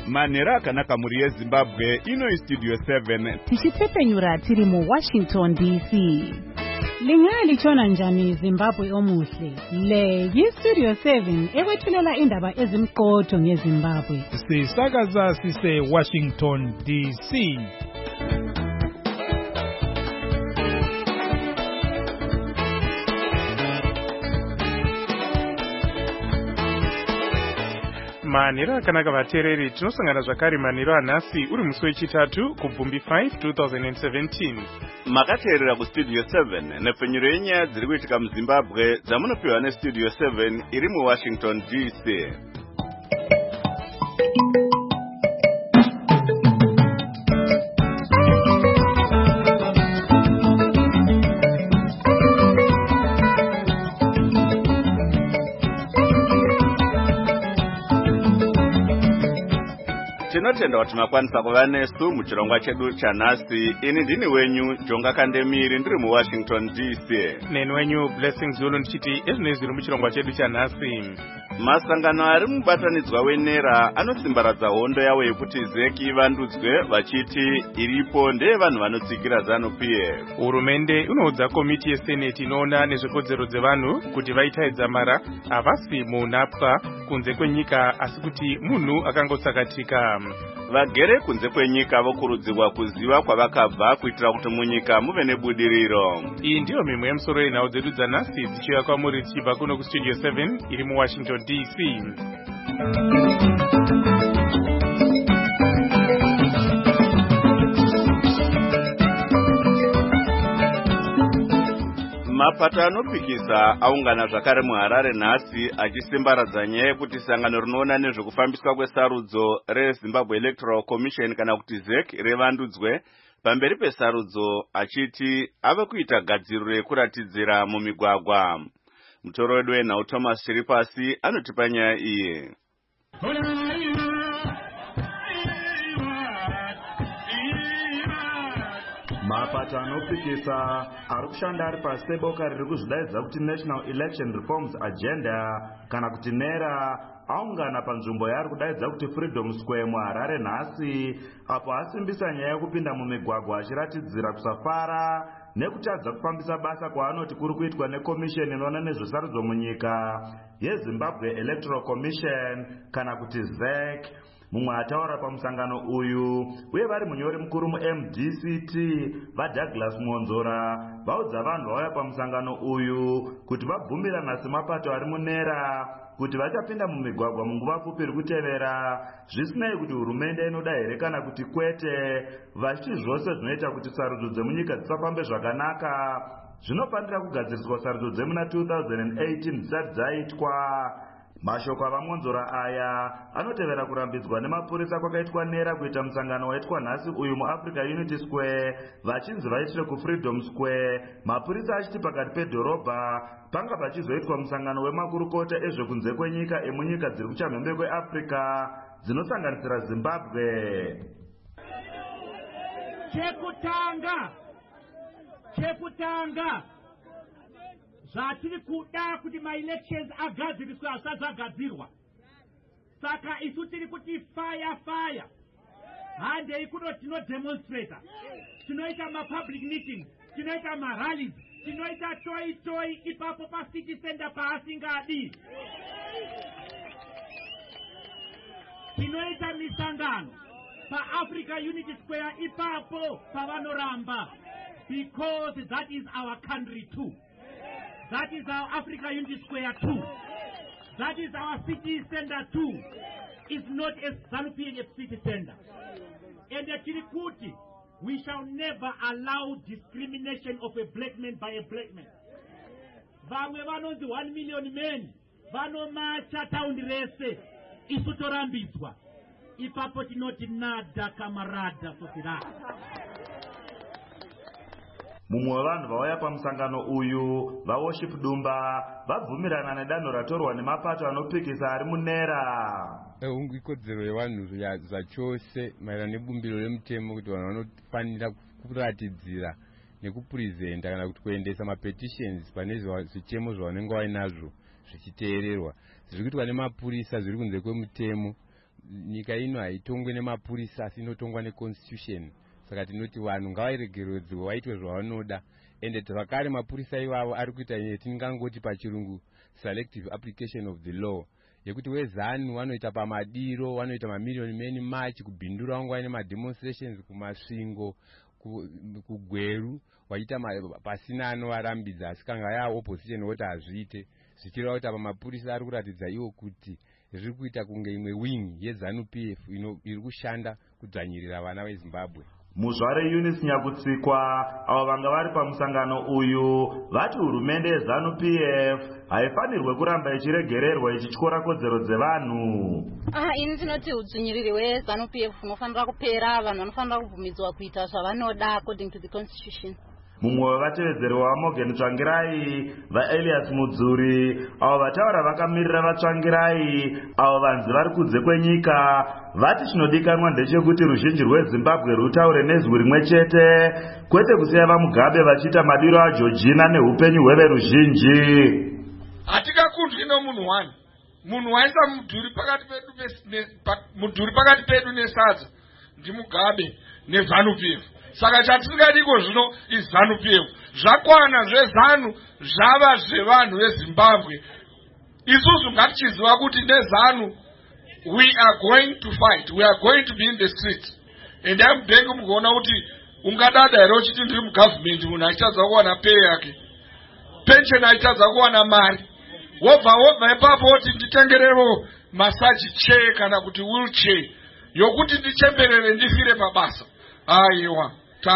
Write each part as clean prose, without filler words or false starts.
manhero akanaka muri yezimbabwe. Ino istudio 7 tichitsepenyura tiri muWashington DC. Lingalitshona njani Zimbabwe omuhle? Le yistudio 7 ekwethulela indaba ezimqotho ngeZimbabwe. Sisakaza sise Washington DC. Manhero akanaka vateereri, tinosangana zvakare manhero anhasi uri musi wechitatu kubvumbi 5 2017. makateerera kustudio 7 nepfenyuro yenyaya dziri kuitika muZimbabwe dzamunopiwa nestudio 7 iri muWashington DC. Tinotenda kuti makwanisa kuva nesu muchirongwa chedu chanhasi. Ini ndini wenyu Jonga Kandemiri ndiri muWashington DC. Neni wenyu Blessing Zulu ndichiti ezvinoi zviri muchirongwa chedu chanhasi. Masangano ari mubatanidzwa wenera anosimbaradza hondo yawo yekuti ZEC ivandudzwe vachiti iripo ndeyevanhu vanotsikira ZANU-PF. Hurumende inoudza komiti yeseneti inoona nezvekodzero dzevanhu kuti vaitaidza mara havasi munhapwa kunze kwenyika asi kuti munhu akangotsakatika. Vagere kunze kwenyika vokurudzirwa kuziva kwavakabva kuitira kuti munyika muve nebudiriro. Iyi ndiyo mimwe yemusoro yenhau dzedu dzanhasi dzichiuya kwamuri tichibva kuno kustudio 7 iri muWashington DC. Mapato anopikisa aungana zvakare muHarare nhasi achisimbaradza nyaya yekuti sangano rinoona nezvekufambiswa kwesarudzo reZimbabwe Electoral Commission kana kuti ZEC revandudzwe pamberi pesarudzo, achiti ave kuita gadziriro yekuratidzira mumigwagwa. Mutoro wedu wenhau Thomas Chiripasi anotipa nyaya iyi. Mapato anopikisa ari kushanda ari pasi peboka riri kuzvidaidza kuti National Election Reforms Agenda kana kuti NERA aungana panzvimbo yaari kudaidza kuti Freedom Square muHarare nhasi, apo asimbisa nyaya yekupinda mumigwagwa achiratidzira kusafara nekutadza kufambisa basa kwaanoti kuri kuitwa nekomisheni inoona nezvesarudzo munyika yeZimbabwe Electoral Commission kana kuti ZEC. Mumwe ataura pamusangano uyu uye vari munyori mukuru muMDCT vaDouglas Monzora vaudza vanhu vauya pamusangano uyu kuti vabvumirana semapato ari munera kuti vachapinda mumigwagwa munguva pfupi iri kutevera, zvisinei kuti hurumende inoda here kana kuti kwete, vachiti zvose zvinoita kuti sarudzo dzemunyika dzisafambe zvakanaka zvinofanira kugadziriswa sarudzo dzemuna 2018 dzisati dzaitwa. Mashoko avaMonzora aya anotevera kurambidzwa nemapurisa kwakaitwa NERA kuita musangano waitwa nhasi uyu muAfrica Unity Square vachinzi vaitire kuFreedom Square, mapurisa achiti pakati pedhorobha panga pachizoitwa musangano wemakurukota ezvekunze kwenyika emunyika dziri kuchamhembe kweAfrica dzinosanganisira Zimbabwe. Chekutanga zvatiri kuda kuti maelections agadziriswe asati agadzirwa. Saka isu tiri kuti fire handei kuno tinodemonstrata, tinoita mapublic meetings, tinoita marallies, tinoita toi ipapo pacity center paasingadi, tinoita misangano paAfrica Unity Square ipapo pavanoramba, because that is our country too. That is our Africa Unity Square too. That is our city center too. It's not a ZANU-PF city center. And Chirikuti, we shall never allow discrimination of a black man by a black man. Vamwe vanonzi 1 million men vanomacha taundi rese isu torambidzwa. Ipapo tinoti nada kamarada sosirata. Mumwe wevanhu vauya pamusangano uyu vaWorship Dumba vabvumirana nedanho ratorwa nemapato anopikisa ari munera. Ikodzero yevanhu zvachose maererano nebumbiro remutemo kuti vanhu vanofanira kuratidzira nekupurezenta kana kuti kuendesa mapetitions pane zvichemo zvavanenge vainazvo zvichiteererwa. Zviri kuitwa nemapurisa zviri kunze kwemutemo nyika ino haitongwe nemapurisa asi inotongwa neconstitution. Saka tinoti vanhu ngavaregeredzwe vaitwe zvavanoda, ende zvakare mapurisa ivavo ari kuita yetingangoti pachirungu selective application of the law, yekuti wezanu vanoita pamadiro, vanoita mamiliyoni many march kubhindura vangwa nemademonstrations kumasvingo kugweru, vaita pasina anovarambidza, asi kanga yaa opposition voti hazviite, zvichireva kuti apa mapurisa ari kuratidza iwo kuti zviri kuita kunge imwe wing yeZANU PF iri kushanda kudzvanyirira vana veZimbabwe. Muzvare Eunice Nyakutsikwa avo vanga vari pamusangano uyu vati hurumende yeZANU PF haifanirwe kuramba ichiregererwa ichityora kodzero dzevanhu. Ini tinoti udzvinyiriri hweZANU PF unofanira kupera, vanhu vanofanira kubvumidzwa kuita zvavanoda according to the constitution. Mumwe wevatevedzeri waMorgan Tsvangirai vaElias Mudzuri avo vataura vakamirira vaTsvangirai avo vanzi vari kunze kwenyika vati chinodikanwa ndechekuti ruzhinji rweZimbabwe rutaure nezwi rimwe chete, kwete kusiya vaMugabe vachiita madiro aJorgina neupenyu hweveruzhinji. Hatikakundwi nomunhu wani, munhu waisa mudhuri pakati pedu nesadza ndiMugabe neZANU PF. Saka chatisingadiko zvino iZANU PF. Zvakwana zveZANU zvava zvevanhu veZimbabwe. Isusu ngatichiziva kuti neZANU we are going to fight, we are going to be in the streets. And I'm begging mukuona kuti ungadada here uchiti ndiri mugovernment munhu achitadza kuwana pay yake, pension achitadza kuwana mari, wobva ipapo woti nditengerevo masaji chair kana kuti wheelchair yokuti ndichemberere ndifire pabasa. Aiwa,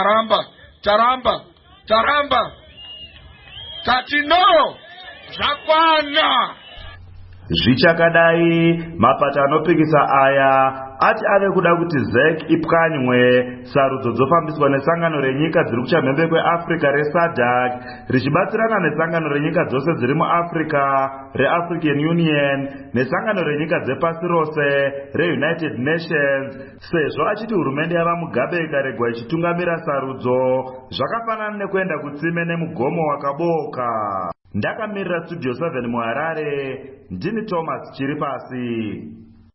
taramba tati no, zvakwana. Zvichakadai mapata anopikisa aya ati ave kuda kuti ZEC ipwanywe sarudzo dzofambiswa nesangano renyika dziri kuchamhembe kweAfrica reSADC richibatsirana nesangano renyika dzose dziri muAfrica reAfrican Union nesangano renyika dzepasi rose reUnited Nations, sezvo achiti hurumende yavaMugabe ikaregwa ichitungamira sarudzo zvakafanana nekuenda kutsime nemugomo wakaboka. Ndakamirira Studio 7 muHarare, ndini Thomas Chiripasi.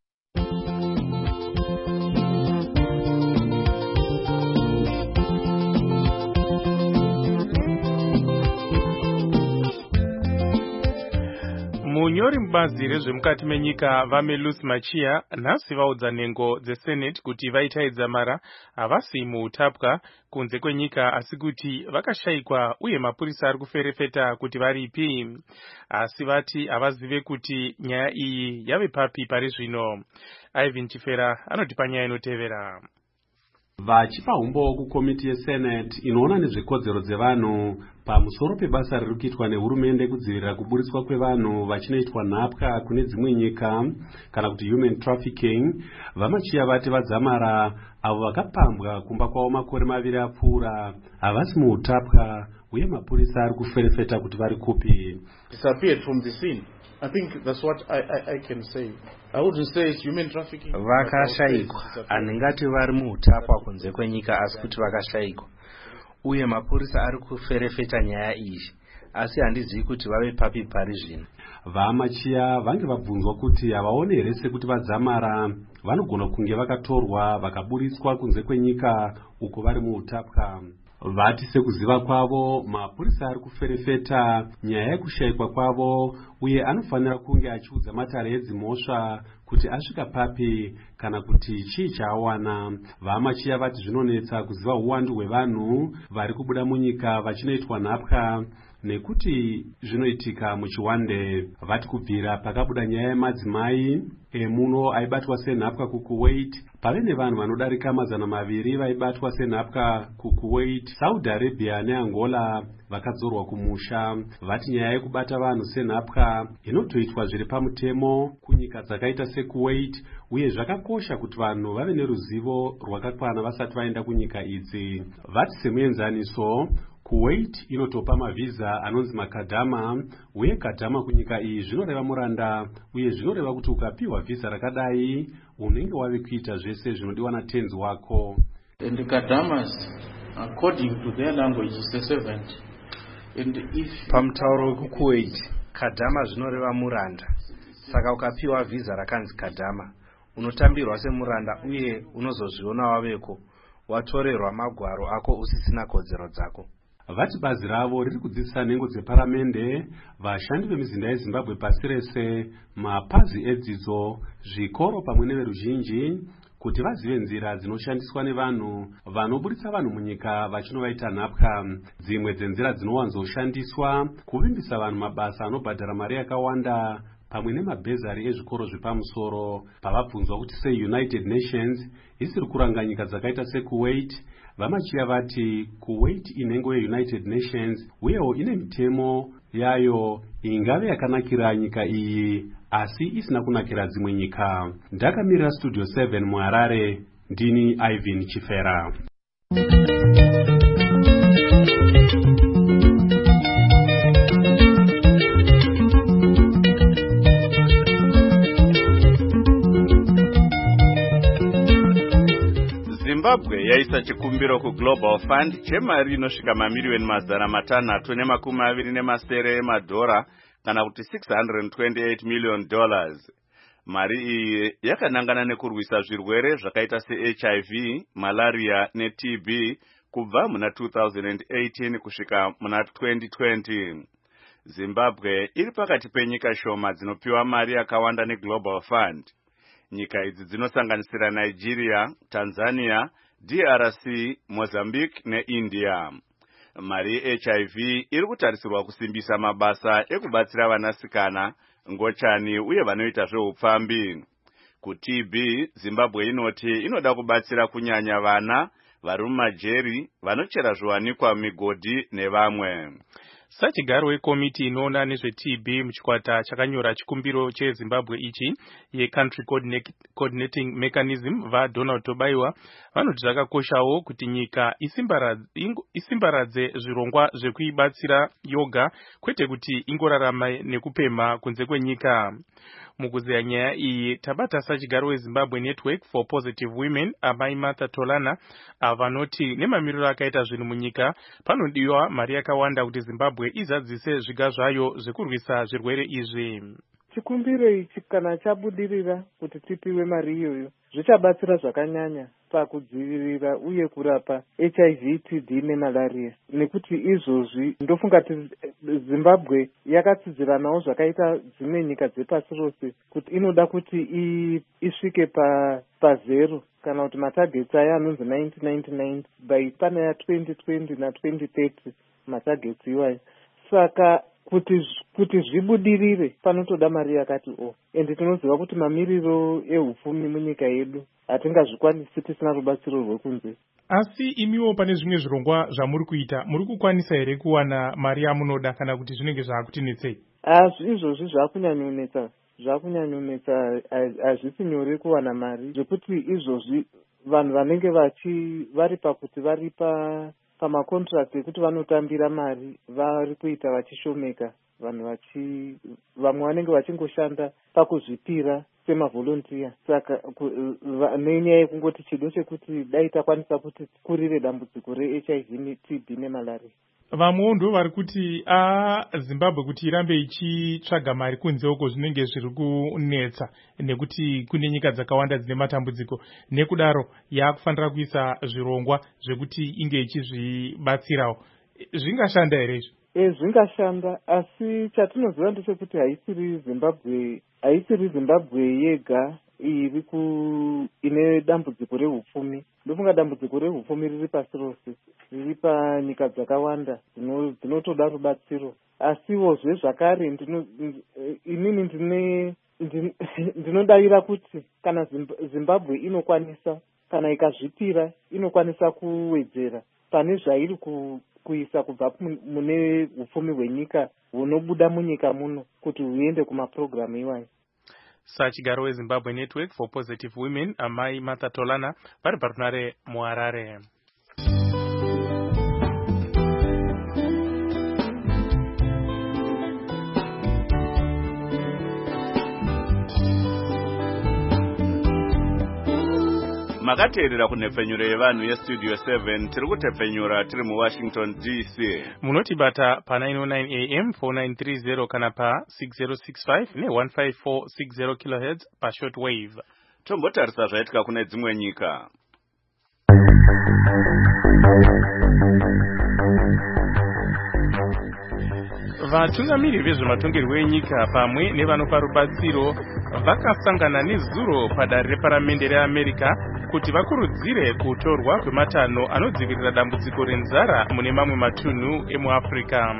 Munyori mubazi rezvemukati menyika vaMelus Machia nhasi vaudza nhengo dzeSenate kuti vaitaidza mara havasi muutapwa kunze kwenyika asi kuti vakashayikwa uye mapurisa ari kuferefeta kuti varipi, asi vati havazive kuti nyaya iyi yave papi pari zvino. Ivan Chifera anotipa nyaya inotevera. Vachipa umbo kukomiti yeSenate inoona nezvekodzero dzevanhu pamusoro pebasa riri kuitwa nehurumende kudzivirira kuburitswa kwevanhu vachinoitwa nhapwa kune dzimwe nyika kana kuti human trafficking, vaMachia vati vadzamara avo vakapambwa kumba kwavo makore 2 apfuura havasi muutapwa uye mapurisa ari kuferefeta kuti vari kupi. Disappeared from the scene. I think that's what I can say. I wouldn't say it's human trafficking. Vakashayikwa, handingati vari muutapwa kunze kwenyika asi kuti vakashayikwa uye mapurisa ari kuferefeta nyaya iyi, asi handizivi kuti vave papi pari zvino. VaMachia vange vabvunzwa kuti havaoni here sekuti vadzamara vanogona kunge vakatorwa vakaburitswa kunze kwenyika uko vari muutapwa. Vati sekuziva kwavo mapurisa ari kuferefeta nyaya yekushayikwa kwavo uye anofanira kunge achiudza matare edzimhosva kuti asvika papi kana kuti chii chaawana. VaMachia vati zvinonetsa kuziva uwandu hwevanhu vari kubuda munyika vachinoitwa nhapwa nekuti zvinoitika muchiwande. Vati kubvira pakabuda nyaya yemadzimai emuno aibatwa senhapwa kuKuwait, pave nevanhu vanodarika 200 vaibatwa senhapwa kuKuwait, Saudi Arabia neAngola vakadzorwa kumusha. Vati nyaya yekubata vanhu senhapwa inotoitwa zviri pamutemo kunyika dzakaita seKuwait uye zvakakosha kuti vanhu vave neruzivo rwakakwana vasati vaenda kunyika idzi. Vati semuenzaniso Kuwait inotopa mavhiza anonzi makadhama uye kadhama kunyika iyi zvinoreva muranda uye zvinoreva kuti ukapiwa vhiza rakadai unenge wave kuita zvese zvinodiwa natenzi wako. And the kadhamas, according to their language, is a servant. And if pamutauro wekuKuwait kadhama zvinoreva muranda, saka ukapiwa vhiza rakanzi kadhama unotambirwa semuranda uye unozozviona waveko watorerwa magwaro ako usisina kodzero dzako. Vati bazi ravo riri kudzidzisa nhengo dzeparamende, vashandi vemizinda yeZimbabwe pasi rese, mapazi edzidzo, zvikoro pamwe neveruzhinji kuti vazive nzira dzinoshandiswa nevanhu vanoburitsa vanhu munyika vachinovaita nhapwa. Dzimwe dzenzira dzinowanzoshandiswa kuvimbisa vanhu mabasa anobhadhara mari yakawanda pamwe nemabhezari ezvikoro zvepamusoro. Pavabvunzwa kuti seUnited Nations isiri kuranga nyika dzakaita seKuwait, vamachiya vati Kuwait inhengo yeUnited Nations uyewo ine mitemo yayo ingave yakanakira nyika iyi asi isina kunakira dzimwe nyika. Ndakamirira Studio 7 muHarare, ndini Ivan Chifera. Zimbabwe yaisa chikumbiro kuGlobal Fund chemari inosvika mamiliyoni $627 emadhora kana kuti $628 million. Mari iyi yakanangana nekurwisa zvirwere zvakaita seHIV, malaria neTB kubva muna 2018 kusvika muna 2020. Zimbabwe iri pakati penyika shoma dzinopiwa mari yakawanda neGlobal Fund. Nyika idzi dzinosanganisira Nigeria, Tanzania, DRC, Mozambique neIndia. Mari yeHIV iri kutarisirwa kusimbisa mabasa ekubatsira vanasikana, ngochani uye vanoita zveupfambi. KuTB, Zimbabwe inoti inoda kubatsira kunyanya vana vari mumajeri, vanochera zviwanikwa migodhi nevamwe. Sachigaro wekomiti inoona nezveTB muchikwata chakanyora chikumbiro cheZimbabwe ichi yeCountry Coordinating Mechanism vaDonald Tobaiwa vanoti zvakakoshawo kuti nyika isimbaradze zvirongwa zvekuibatsira yoga kwete kuti ingorarama nekupemha kunze kwenyika. Mukuzeya nyaya iyi tabata sachigaro weZimbabwe Network for Positive Women amai Martha Tolana vanoti nemamiriro akaita zvinhu munyika panodiwa mari yakawanda kuti Zimbabwe izadzise zviga zvayo zvekurwisa zvirwere izvi. Chikumbiro ichi kana chabudirira kuti tipiwe mari iyoyo zvichabatsira zvakanyanya pakudzivirira uye kurapa HIV, TB nemalaria. Nekuti izvozvi ndofunga kuti Zimbabwe yakatsidziranawo zvakaita dzimwe nyika dzepasi rose kuti inoda kuti isvike pazero kana kuti matagets aya anonzi 1999 by pana ya 2020 na 2030 matagets iwayo. Saka kuti zvibudirire panotoda mari yakati ende tinoziva kuti mamiriro ehupfumi munyika yedu hatingazvikwanisi tisina rubatsiro rwekunze. Asi imiwo pane zvimwe zvirongwa zvamuri kuita, muri kukwanisa here kuwana mari yamunoda kana kuti zvinenge zvaakutinetsei? Izvozvi zvakunyanyonetsa, hazvisi nyore kuwana mari zvekuti izvozvi vanhu vanenge vari pakuti vari pamakontrakt ekuti vanotambira mari vari kuita vachishomeka. Vamwe vanenge vachingoshanda pakuzvipira semavolontiya. Saka nenyaya yekungoti chido chekuti dai takwanisa kuti kurire dambudziko reHIV, TB nemalaria. Vamwewo ndo vari kuti Zimbabwe kuti irambe ichitsvaga mari kunze uko zvinenge zviri kunetsa nekuti kune nyika dzakawanda dzine matambudziko, nekudaro yakufanira kuisa zvirongwa zvekuti inge ichizvibatsirawo. Zvingashanda here izvi? Zvingashanda, asi chatinoziva ndechekuti haisiri Zimbabwe yega ine dambudziko rehupfumi. Ndofunga dambudziko rehupfumi riri pasi rose, riri panyika dzakawanda dzinotoda rubatsiro. Asiwozve zvakare inini ndinodavira kuti kana Zimbabwe inokwanisa, kana ikazvipira inokwanisa kuwedzera pane zvairi kuisa kubva mune hupfumi hwenyika hunobuda munyika muno kuti huende kumapurogiramu iwayo. Sachigaro weZimbabwe Network for Positive Women amai Martha Tolana vari parunare muHarare. Makateerera kunhepfenyuro yevanhu yeStudio 7 tiri kutepfenyura tiri muWashington DC. Munotibata pa 909 AM 4930 kana pa 6065 ne 15460 kHz pa shortwave. Tombotarisa zvaitika kune dzimwe nyika. Vatungamiri vezvematongerwo enyika pamwe nevanopa rubatsiro vakasangana nezuro padare reparamende reAmerica kuti vakurudzire kutorwa kwematanho anodzivirira dambudziko renzara mune mamwe matunhu emuAfrica.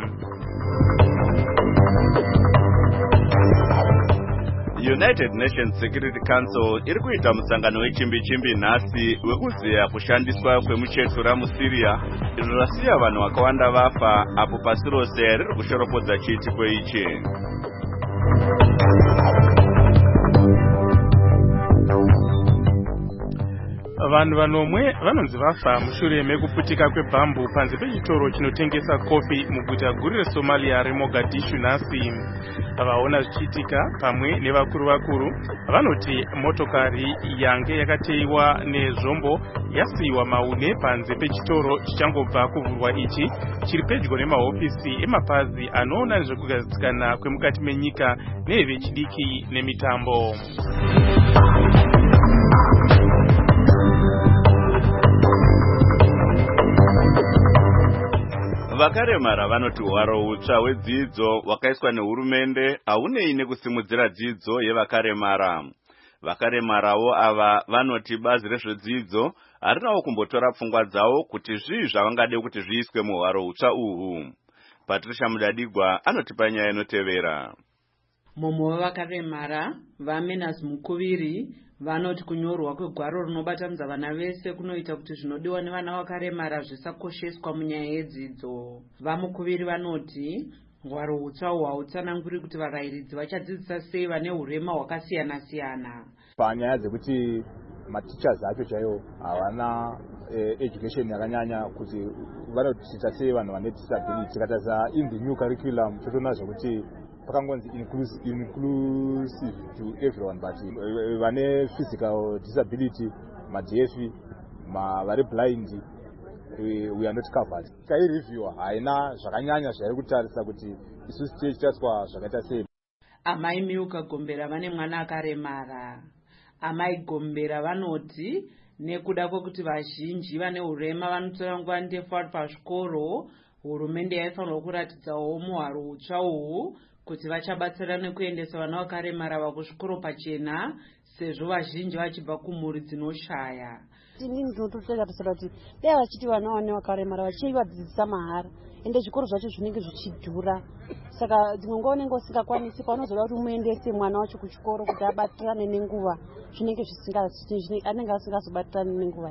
United Nations Security Council iri kuita musangano wechimbi-chimbi nhasi wekuziya kushandiswa kwemuchetura muSyria, izvo zvasiya vanhu vakawanda vafa apo pasi rose riri kushoropodza chiitiko ichi. Vanhu vanomwe vanonzi vafa mushure mekuputika kwebhambu panze pechitoro chinotengesa kofi muguta guru reSomalia reMogadishu nhasi. Vaona zvichiitika pamwe nevakuru vanoti motokari yange yakateiwa nezvombo yasiyiwa maune panze pechitoro chichangobva kuvhurwa ichi chiri pedyo nemahofisi emapazi anoona nezvekugadzikana kwemukati menyika nevechidiki nemitambo. Vakaremara vanoti hwaro hutsva hwedzidzo hwakaiswa nehurumende haunei nekusimudzira dzidzo yevakaremara. Vakaremarawo ava vanoti bazi rezvedzidzo harinawo kumbotora pfungwa dzavo kuti zvii zvavangade kuti zviiswe muhwaro hutsva uhu. Patricia Mudadigwa anotipa nyaya inotevera. Mumwe wavakaremara vaMenas Mukuviri vanoti kunyorwa kwegwaro runobatanidza vana vese kunoita kuti zvinodiwa nevana vakaremara zvisakosheswa munyaya yedzidzo. VaMukuviri vanoti hwaro hutsva hwautsananguri kuti varairidzi vachadzidzisa sei vane hurema hwakasiyana-siyana. Panyaya dzekuti matichers acho chaiwo havana education yakanyanya kuti vanoticha sei vanhu vane disability. Tikataza in the new curriculum totoona zvokuti pakangonzi inclusive to everyone, but vane physical disability, madefi, vari blind, we are not covered. Kaireview haina zvakanyanya zvairi kutarisa kuti isusu tichaitwa zvakaita sei. Amai Miuka Gombera vane mwana akaremara. Amai Gombera vanoti nekuda kwokuti vazhinji vane urema vanotora nguva ndefu vari pazvikoro, hurumende yaifanirwa kuratidzawo muhwaro hutsva uhu kuti vachabatsira nekuendesa vana vakaremara vakuzvikoro pachena sezvo vazhinji vachibva kumhuri dzinoshaya. Inini ndinototarisira kuti dai vachiti vana vane vakaremara vachivadzidzisa mahara ende zvikoro zvacho zvinenge zvichidhura. Saka dzimwe nguva unenge usingakwanisi paunozoda kuti umuendese mwana wacho kuchikoro kuti abatirane nenguva zvinenge anenge asingazobatirane nenguva.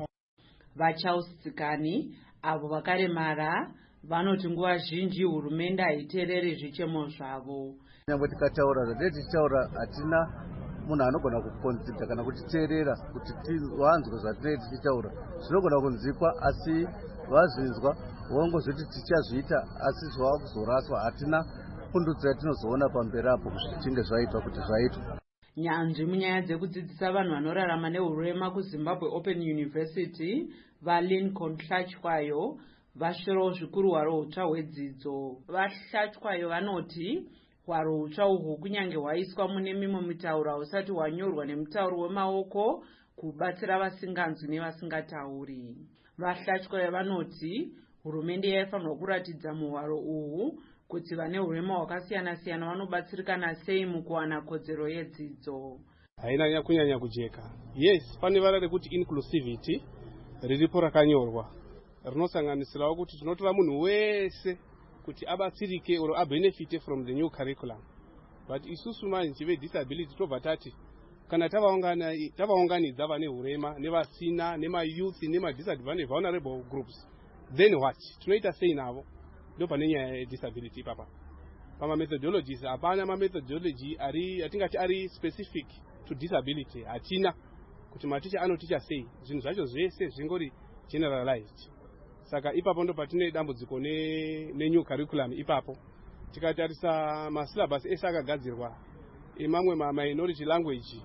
Vachausikani avo vakaremara vanoti nguva zhinji hurumende haiteereri zvichemo zvavo. Nyangwe tikataura zvatei tichitaura hatina munhu anogona kukonsidha kana kutiteerera kuti vanzwe zvatei tichitaura. Zvinogona kunzikwa asi vazvinzwa vongozviti tichazviita asi zvava kuzoraswa. Hatina pundutso yatinozoona pamberi apo zvichinge zvaitwa kuti zvaitwa. Nyanzvi munyaya dzekudzidzisa vanhu vanorarama nehurema kuZimbabwe Open University vaLincoln Hlatywayo vashirawo zvikuru hwaro hutsva hwedzidzo. VaHlatywayo vanoti hwaro hutsva uhwu kunyange hwaiswa mune mimwe mitauro hausati hwanyorwa nemutauro wemaoko kubatsira vasinganzwi nevasingatauri. VaHlatywayo vanoti hurumende yaifanirwa kuratidza muhwaro uhwu kuti vane hurema hwakasiyana-siyana vanobatsirikana sei mukuwana kodzero yedzidzo. Haina kunyanya kujeka. Yes, pane vara rekuti inclusivity riripo rakanyorwa rinosanganisirawo kuti tinotora munhu wese kuti abatsirike or abenefite from the new curriculum. But isusu manje vedisability tobva tati kana tavaunganidza vane hurema nevasina nemayouth nemadisadvantaged vulnerable groups, then what? Tinoita sei navo? Ndo pane nyaya yedisability papa. Pamamethodologies hapana mamethodology atingati ari specific to disability. Hatina kuti maticha anoticha sei, zvinhu zvacho zvese zvingori generalized. Saka ipapo ndo patine dambudziko nenew curriculum ipapo. Tikatarisa masyllabus ese akagadzirwa emamwe minority language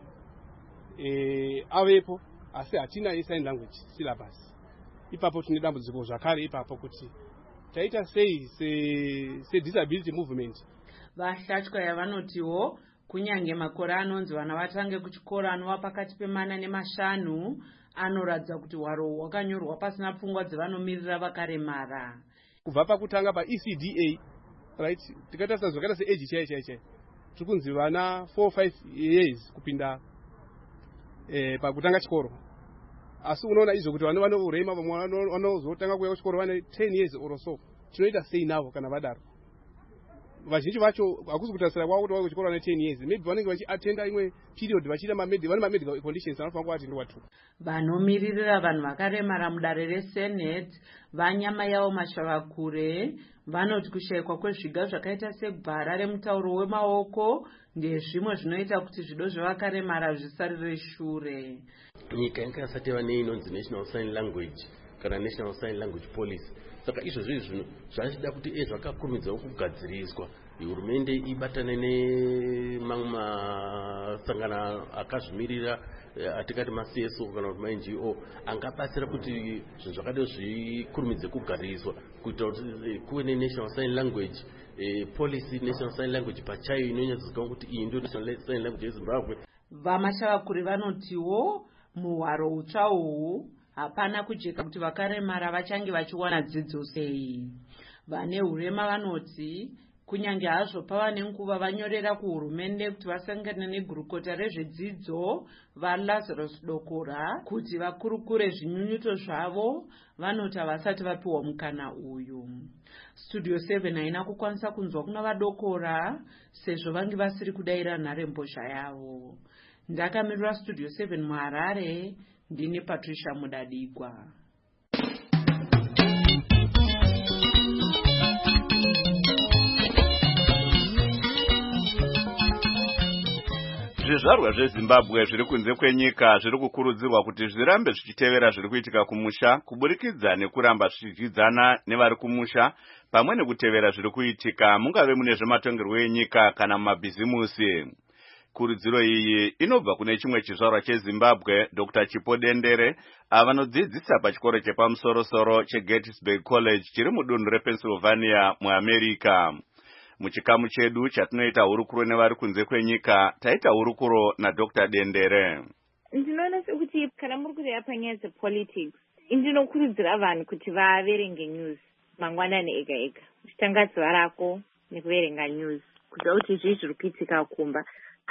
avepo asi hatina sign language syllabus. Ipapo tine dambudziko zvakare ipapo kuti taita sei se disability movement. VaHlatywayo vanotiwo kunyange makore anonzi vana vatange kuchikoro anova pakati pe4 ne5 anoratidza kuti hwaro hwakanyorwa pasina pfungwa dzevanomirira vakaremara. Kubva pakutanga paECDA, right, tikatarisa zvakaita seage chaichaichai tiri kunzi vana 4-5 years kupinda pakutanga chikoro, asi unoona izvo kuti vana vanorema vamwe vanozotanga kuuya kuchikoro vane 10 years or so. Tinoita sei navo kana vadaro? Vazhinji vacho hakusi kutarisira kwavo kuti vauye kuchikoro vane 10 years, maybe vanenge vachiatenda imwe period vachiita vane mamedical conditions anofanira kuatendwa tu. Vanomiririra vanhu vakaremara mudare reSenate vanyama yavo Mashavakure vanoti kushayikwa kwezviga zvakaita segwara remutauro wemaoko ndezvimwe zvinoita kuti zvido zvevakaremara zvisarire shure. Nyika ingasati vane inonzi National Sign Language kana National Sign Language Policy. Saka izvozvo zvinhu zvachida kuti zvakakurumidza kugadziriswa, hurumende ibatane nemamwe masangano akazvimirira atikati maCSO kana kuti maNGO angabatsira kuti zvinhu zvakadai zvikurumidze kugadziriswa kuita kuti kuve neNational Sign Language Policy. National Sign Language pachayo inonyatsozikanwa kuti iyi ndio National Sign Language yeZimbabwe. VaMashavakure vanotiwo muhwaro utsva uhu hapana kujeka kuti vakaremara vachange vachiwana dzidzo sei. Vane hurema vanoti kunyange hazvo pava nenguva vanyorera kuhurumende kuti vasangane negurukota rezvedzidzo vaLazarus Dokora kuti vakurukure zvinyunyuto zvavo, vanoti havasati vapiwa mukana uyu. Studio 7 haina kukwanisa kunzwa kuna vaDokora sezvo vange vasiri kudaira nharembozha yavo. Ndakamirira Studio 7 muHarare, ndine Patricia Mudadigwa. Zvizvarwa zveZimbabwe zviri kunze kwenyika zviri kukurudzirwa kuti zvirambe zvichitevera zviri kuitika kumusha kuburikidza nekuramba zvichidyidzana nevari kumusha pamwe nekutevera zviri kuitika mungave mune zvematongerwo enyika kana mumabhizimusi. Kurudziro iyi inobva kune chimwe chizvarwa cheZimbabwe, Dr. Chipo Dendere, avanodzidzisa pachikoro chepamusoro-soro cheGettysburg College chiri mudunhu rePennsylvania muAmerica. Muchikamu chedu chatinoita hurukuro nevari kunze kwenyika, taita hurukuro naDr. Dendere. Ndinoona sekuti kana muri kureva panyaya dzepolitics, ndinokurudzira vanhu kuti vaverenge news mangwanani ega ega, uchitanga zuva rako nekuverenga news kuziva kuti zvii zviri kuitika kumba.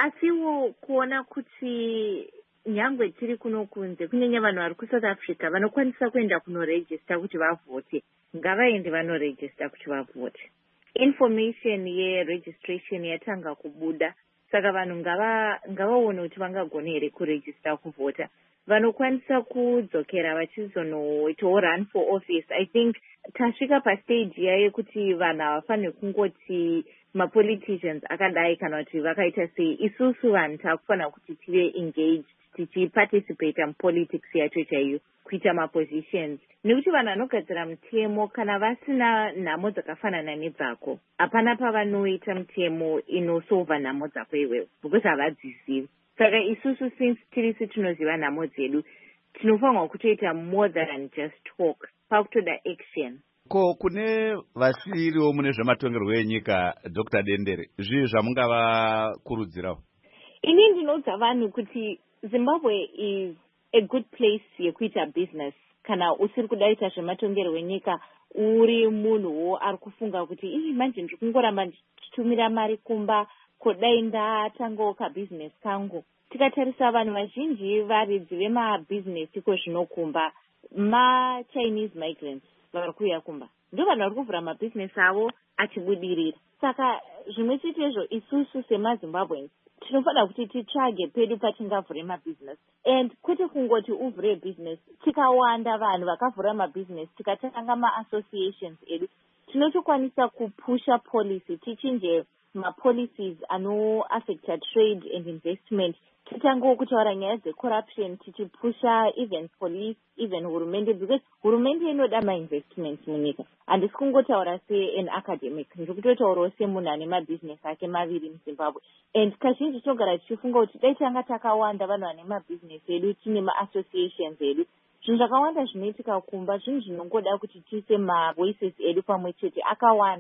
Asiwo kuona kuti nyangwe tiri kuno kunze kunyanya vanhu vari kuSouth Africa vanokwanisa kuenda kunorejista kuti vavhote, ngavaende vanorejista kuti vavhote. Information yeregistration yatanga kubuda, saka vanhu ngavaone kuti vangagona here kurejista kuvhota. Vanokwanisa kudzokera vachizonoitawo run for office. I think tasvika pastage yekuti vanhu havafaniri kungoti mapoliticians akadai kana kuti vakaita sei. Isusu vanhu takufanira kuti tive engaged, tichiparticipate mupolitics yacho chaiyo, kuita mapositions. Nekuti vanhu vanogadzira mutemo kana vasina nhamo dzakafanana nedzako, hapana pavanoita mutemo inosova nhamo dzako iwewe, because havadzizivi. Saka isusu since tirisi tinoziva nhamo dzedu, tinofanirwa kutoita more than just talk, pakutoda action. Ko kune vasiriwo mune zvematongerwo enyika, Dr. Dendere, zvii zvamungavakurudzirawo? Ini ndinoudza vanhu kuti Zimbabwe is a good place yekuita business. Kana usiri kudaita zvematongerwo enyika, uri munhuwo ari kufunga kuti manje ndiri kungoramba ndichitumira mari kumba, kodai ndatangawo kabusiness kangu. Tikatarisa vanhu vazhinji varidzi vemabhizinesi iko zvinokumba, ma-Chinese migrants vari kuuya kumba. Ndo vanhu vari kuvhura mabhizinesi avo achibudirira. Saka zvimwe chetezvo isusu semaZimbabweans tinofanira kuti titsvage pedu patingavhure mabhizinesi. And kwete kungoti uvhure business, tikawanda vanhu vakavhura mabhizinesi, tikatanga ma-associations edu, tinotokwanisa kupusha policy, tichinje ma-policies anoaffecta trade and investment. Titangowo kutaura nyaya dzecorruption, tichipusha even police, even hurumende, because hurumende inoda ma-investments munyika. Handisi kungotaura se-an academic, ndiri kutotaurawo semunhu ane mabhizinesi ake maviri muZimbabwe. And kazhinji tinogara tichifunga kuti dai tanga takawanda vanhu vane mabhizinesi edu, tine ma-associations edu, zvinhu zvakawanda zvinoitika kumba, zvinhu zvinongoda kuti tiise ma-voices edu pamwe chete akawanda,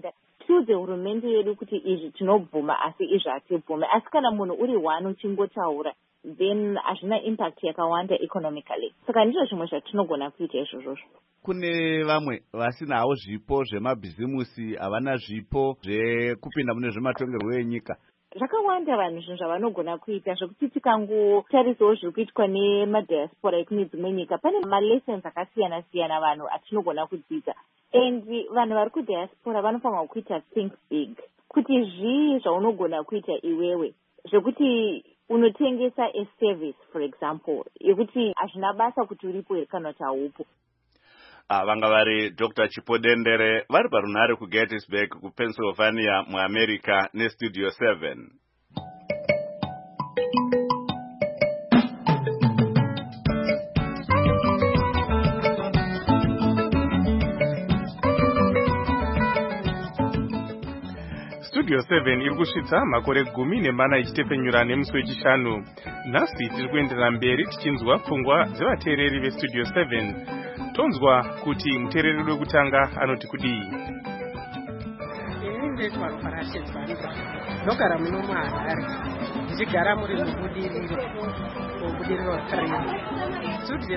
tiudze hurumende yedu kuti izvi tinobvuma asi izvi hatibvume. Asi kana munhu uri one uchingotaura then hazvina impact yakawanda economically. Saka ndizvo zvimwe zvatinogona kuita izvozvo. Kune vamwe vasinawo zvipo zvemabhizimusi, havana zvipo zvekupinda mune zvematongerwo enyika. Zvakawanda vanhu zvinhu zvavanogona kuita zvekuti tikangotarisawo zviri kuitwa nemadiaspora ekune dzimwe nyika, pane malessons akasiyana siyana vanhu atinogona kudzidza. And vanhu vari kudiaspora vanofanirwa kuita think big, kuti zvii zvaunogona kuita iwewe zvekuti unotengesa a service for example yekuti hazvina basa kuti uripo here kana kuti haupo. Vanga vari Dr. Chipodendere vari parunhare kuGettysburg kuPennsylvania muAmerica neStudio 7. Studio 7 iri kusvitsa makore 14 ichitepfenyura nemusi wechishanu. Nhasi tiri kuenderera mberi tichinzwa pfungwa dzevateereri veStudio 7. Tonzwa kuti muteereri wekutanga anoti kudii. Ini ndetwa Farashes Banda. Ndogara muno muHarare. Ndichigara muri mubudiriro 3. Studio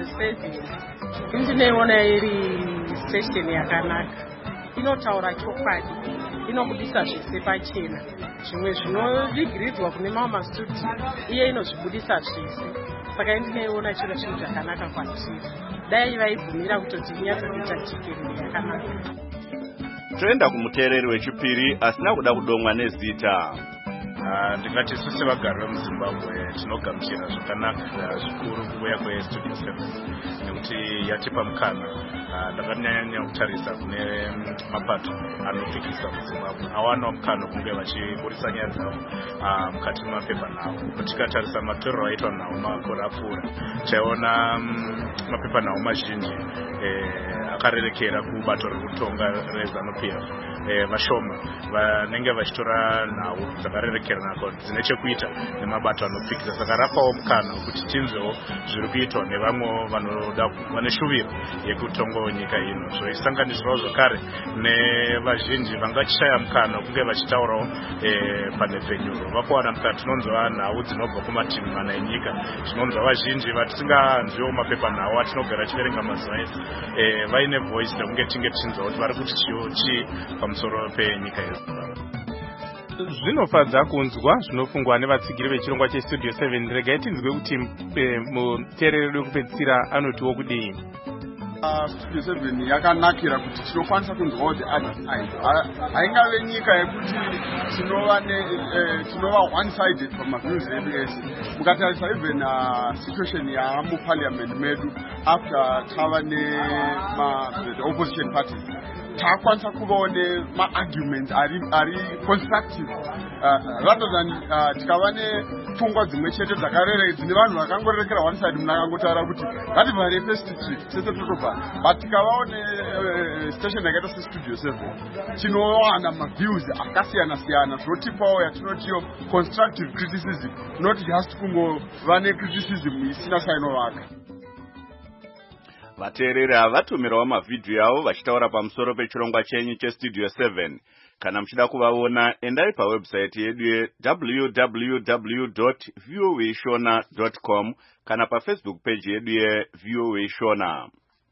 7 ndinoiona iri station yakanaka. Inotaura chokwadi. Inobudisa zvese pachena. Zvimwe zvinovigiridzwa kune mamwe mastudio iye inozvibudisa zvese. Saka ndinoiona chiro chinhu chakanaka kwatiri. Dai vaibvumira kutoti inyatsokuita chikerere yakanaka. Toenda kumuteereri wechipiri asina kuda kudomwa nezita. Ndingati sisi vagari vemuZimbabwe tinogamuchira zvakanaka zvikuru kuuya kweStudio 7 nekuti yatipa mukana. Ndakanyanya kutarisa kune mapato anopikisa muZimbabwe awanawo mukana kunge vachiburisa nyaya dzavo mukati memapepanhau. Tikatarisa matorero aitwa nawo makore apfuura taiona mapepanhau mazhinji akarerekera kubato rekutonga reZANU-PF. Vashoma vanenge vachitora nhau dzakarerekera nako dzine chekuita nemabato anopikisa. Saka rapawo mukana kuti tinzwewo zviri kuitwa nevamwe vane shuviro yekutongawo nyika ino. Zvoisanganisirawo zvakare nevazhinji vangachishaya mukana kunge vachitaurawo pane penyuro. Vapowana mukana tinonzwa nhau dzinobva kumativi mana enyika. Tinonzwa vazhinji vatisinganzwiwo mapepanhau atinogara chiverenga mazuva ese vaine voice rekunge tinge tichinzwa kuti vari kuti chii pamusoro penyika yeZimbabwe. Zvinofadza kunzwa zvinofungwa nevatsigiri vechirongwa cheStudio 7. Regai tinzwe kuti muteereri wekupedzisira anotiwo kudii. Studio 7 yakanakira kuti tinokwanisa kunzwawo the other side. Haingave nyika yekuti tinova one sided pamaviews edu ese. Mukatarisa even situation yamuparliament medu after tava the opposition parties takwanisa kuvawo nema-arguments ari constructive rather than tikava nepfungwa dzimwe chete dzine vanhu vakangorerekera one side. Munhu akangotaura kuti ngativhare first street sese totobva, but tikavawo nestation yakaita seStudio 7 tinowana maviews akasiyana siyana zvotipawo yatinotiyo constructive criticism, not just kungova necriticism isina chainovaka. Vateereri avatumirawo mavhidhiyo avo vachitaura pamusoro pechirongwa chenyu cheStudio 7. Kana muchida kuvaona endai pawebsite yedu www.voashona.com kana paFacebook page yedu yeVOA Shona.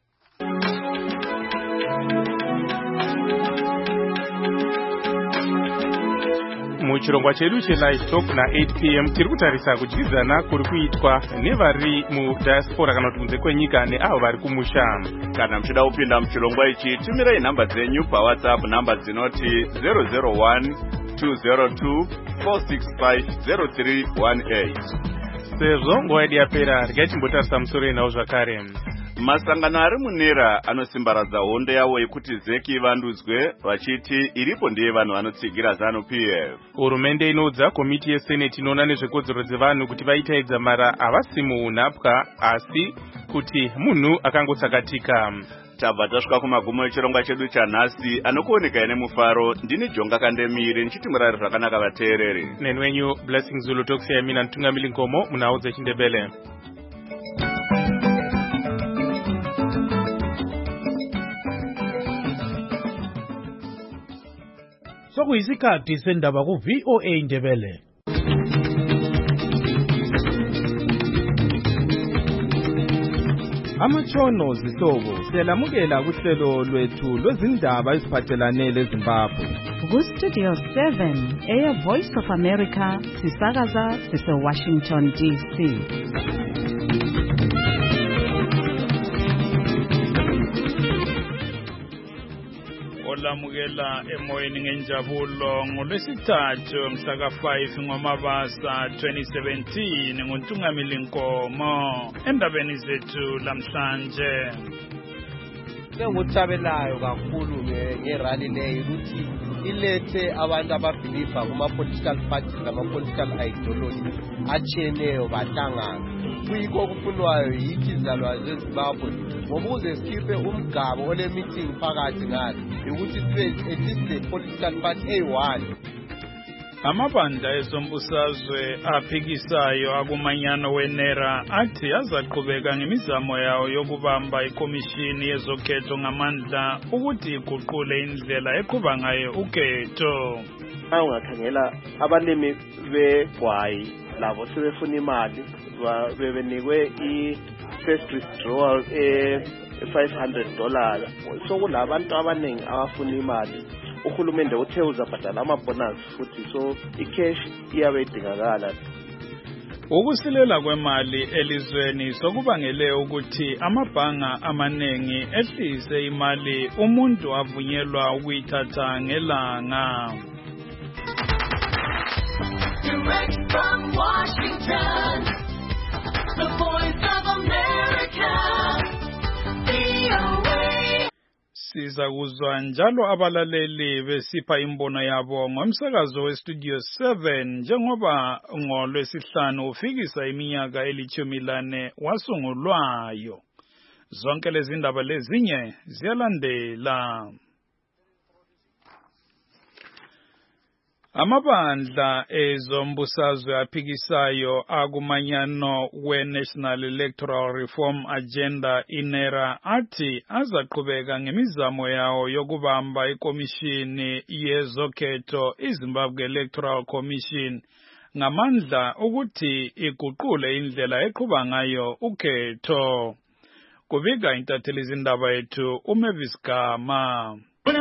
Muchirongwa chedu cheLive Talk na8 p.m. tiri kutarisa kudyidzana kuri kuitwa nevari mudiaspora kana kuti kunze kwenyika neavo vari kumusha. Kana muchida kupinda muchirongwa ichi tumirai nhamba dzenyu paWhatsApp, nhamba dzinoti 001-202-465-0318. Sezvo nguva yedu yapera, regai timbotarisa musoro enhau zvakare. Masangano ari munera anosimbaradza hondo yavo yekuti ZEC ivandudzwe vachiti iripo ndiye vanhu vanotsigira ZANU-PF. Hurumende inoudza komiti yeSenate inoona nezvekodzero dzevanhu kuti vaitaidza mara havasi muunhapwa asi kuti munhu akangotsakatika. Tabva tasvika kumagumo echirongwa chedu chanhasi. Anokuoneka nemufaro ndini Jonga Kandemire nchiti murari zvakanaka vateereri. Nenwenyu Blessing Zulu tokusiyai mina Ntungamili Nkomo munhau dzeChindebele. So sokuyisikhathi sendaba ku-VOA Indebele. Amatshono zihlobo siyalamukela kuhlelo lwethu lwezindaba eziphathelane leZimbabwe. Ku-Studio 7 Air Voice of America sisakaza sise-Washington DC. Olamukela emoyeni ngenjabulo ngolwesithathu mhlaka 5 ngoMabasa 2017 ngoNtungamili Nkomo endabeni zethu lamhlanje. Senguthabelayo kakhulu ngerally leyo ukuthi ilethe abantu ababhiliva kuma-political parties nama-political ideology atshiyeneyo bahlangana. Kuyikho okufunwayo yithi izizalwane zeZimbabwe ngoba ukuze sikhiphe umgabo ole-meeting phakathi ngalo ukuthi sibe at least the political party eyi-1. Amabandla ezombusazwe aphikisayo akumanyano wenera athi azaqhubeka ngemizamo yawo yokubamba ikomishini yezokhetho ngamandla ukuthi iguqule indlela eqhuba ngayo ukhetho. Ungakhangela abalimi begwayi labo sebefuna imali bebenikwe i-first withdrawal $500 so kulabantu abaningi abafuna imali. Uhulumende uthe uzabhadala amabonus futhi so icash iyabe idingakala. Ukusilela kwemali elizweni sokubangele ukuthi amabhanga amaningi ehlise imali umuntu avunyelwa ukuyithatha ngelanga. Direct from Washington, the Voice of America, VOA. Siza kuzwa njalo abalaleli besipha imbono yabo ngomsakazo weStudio 7 njengoba ngolwesihlanu ufikisa iminyaka eli-14 wasungulwayo. Zonke lezi ndaba lezinye ziyalandela. Amabandla ezombusazwe aphikisayo akumanyano we-National Electoral Reform Agenda inera athi azaqhubeka ngemizamo yawo yokubamba ikomishini yezokhetho iZimbabwe Electoral Commission ngamandla ukuthi iguqule indlela eqhuba ngayo ukhetho. Kubika intatheli izindaba yethu uMavis Gama.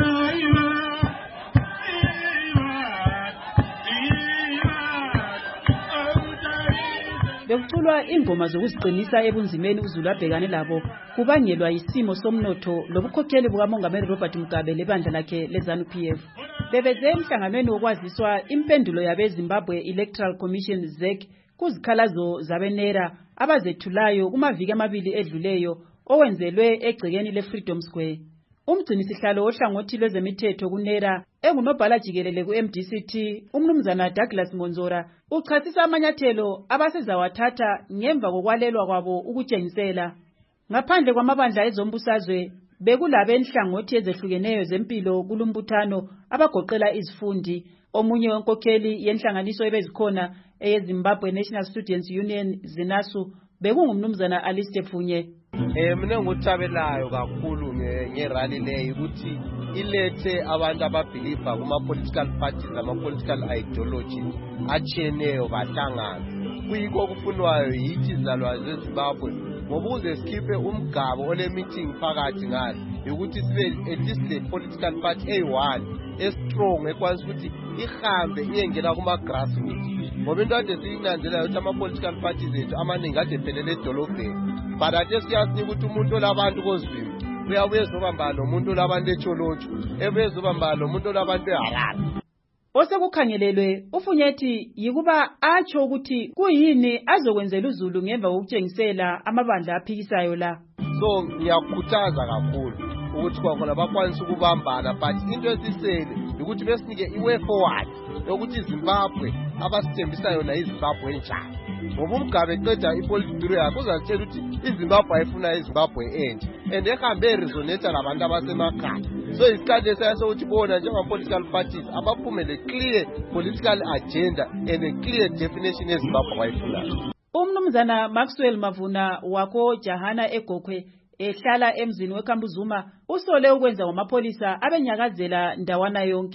Bekuculwa ingoma zokuziqinisa ebunzimeni uZulu abhekane labo kubangelwa isimo somnotho lobukhokheli bukaMongameli Robert Mugabe lebandla lakhe leZANU-PF. Bebeze emhlanganweni wokwaziswa impendulo yabeZimbabwe Electoral Commission ZEC kuzikhalazo zabenera abazethulayo kumaviki amabili edluleyo owenzelwe egcekeni leFreedom Square. Umgcinisihlalo ohlangothi lwezemithetho kunera engunobhala jikelele ku-MDCT umnumzana Douglas Ngonzora uchasisa amanyathelo abasezawathatha ngemva kokwalelwa kwabo ukutshengisela. Ngaphandle kwamabandla ezombusazwe bekulabe enhlangothi ezehlukeneyo zempilo kulumbuthano abagoqela izifundi. Omunye wenkokheli yenhlanganiso ebezikhona eyeZimbabwe National Students Union ZINASU bekungumnumzana Alistair Funye. Mina nguthabelayo kakhulu ngerally leyo ukuthi ilethe abantu ababhiliva kuma-political parties nama-political ideology atshiyeneyo bahlangana. Kuyikho okufunwayo yithi izizalwane zeZimbabwe ngoba ukuze sikhiphe umgabo ole-meeting phakathi ngalo ukuthi sibe at least the political party eyi-1 estrong ekwanisa ukuthi ihambe iyengena kuma-grassroots ngoba into ade siyinanzelayo ukuthi ama-political parties ethu amaningi ade phelele edolobheni but ade siyasinika ukuthi umuntu olabantu kozwini uyabuye ezobamba nomuntu olabantu etsholotsho ebuye ezobamba nomuntu olabantu eHarare. Osekukhangelelwe ufunyethi yikuba atsho ukuthi kuyini azokwenzela uZulu ngemva kokutshengisela amabandla aphikisayo la. So ngiyakhuthaza kakhulu ukuthi kwakhona bakwanisa ukubambana but into esisele ukuthi besinike iway forward yokuthi iZimbabwe abasithembisa yona iZimbabwe enjani. Ngoba uMgabe eqeda ipolitiki yakhe uzatshela ukuthi iZimbabwe ayifuna iZimbabwe entsha and ehambe eresonate labantu abasemakhaya. So isikhathi esayokuthi bona njengama-political parties abaphumele clear political agenda and a clear definition yeZimbabwe abayifunayo. Umnumzana Maxwell Mavuna wako Jahana eGokwe ehlala emzini weKambuzuma usole ukwenza ngamapolisa abenyakazela ndawana yonke.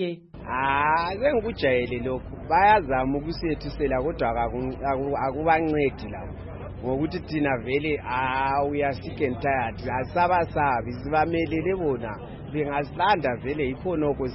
Sengikujayele lokhu. Bayazama ukusethisela kodwa akubancedi lapho. Ngokuthi thina vele we are sick and tired. Asabasabi sibamelele bona. Bengasilanda vele ikhonoko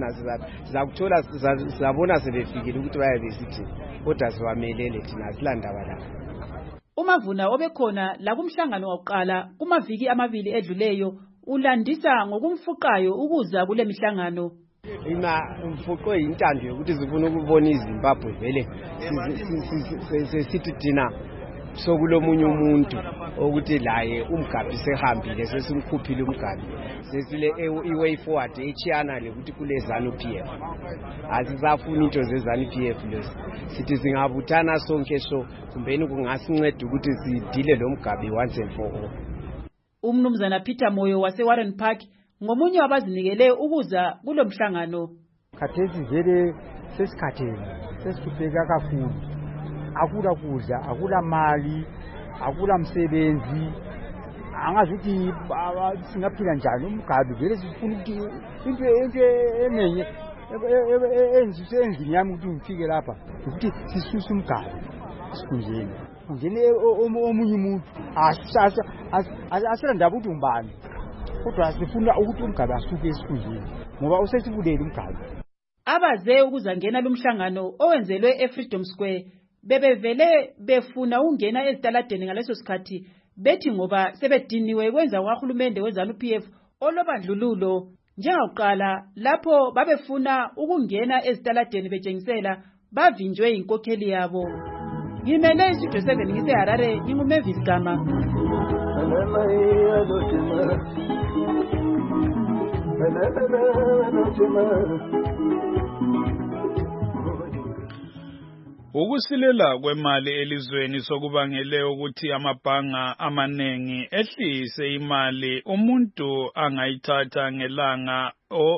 sizabona sebefikile ukuthi bayabe sithi kodwa sibamelele thina silanda balapha. uMavuna obekhona la kumhlangano wokuqala kumaviki 2 edluleyo ulandisa ngokumfuqayo ukuza kule mihlangano. Mfuqo yintando yokuthi sifuna ukubona iZimbabwe vele sithi thina sokulomunye umuntu ukuthi laye umgabi sehambile sesimkhuphile umgabi sesile iway forward echiyana le ukuthi kule ZANU-PF asisafuna into zeZANU-PF lesi sithi singabuthana sonke so kumbeni kungasinceda ukuthi sidile lo mgabi once and for all. Umnumzana Peter Moyo wase Warren Park ngomunye wabazinikele ukuza kulomhlangano. Khathesi vele sesikhatheni sesihlupheka kakhulu. Akula kudla, akula mali, akula msebenzi. Angazi ukuthi singaphila njani umgabi vele sifuna ukuthi into enenye endisenzini yami ukuthi ngifike lapha ukuthi sisuse umgabi sikhunjeni. Kunjeni omunye umuntu asiranda ukuthi umbani. Kodwa sifuna ukuthi umgabi asuke esikhunjeni ngoba usesibulele umgabi. Abaze ukuzangena lumhlangano owenzelwe eFreedom Square bebevele befuna ungena ezitaladeni ngaleso sikhathi bethi ngoba sebediniwe kwenza kwaHulumende weZANU-PF olobandlululo njengokuqala lapho babefuna ukungena ezitaladeni betshengisela bavinjwe inkokheli yabo. Ngimele iStudio 7 ngiseHarare nginguMavis Gama. Ukusilela kwemali elizweni sokubangele ukuthi amabhanga amanengi ehlise imali umuntu angayithatha ngelanga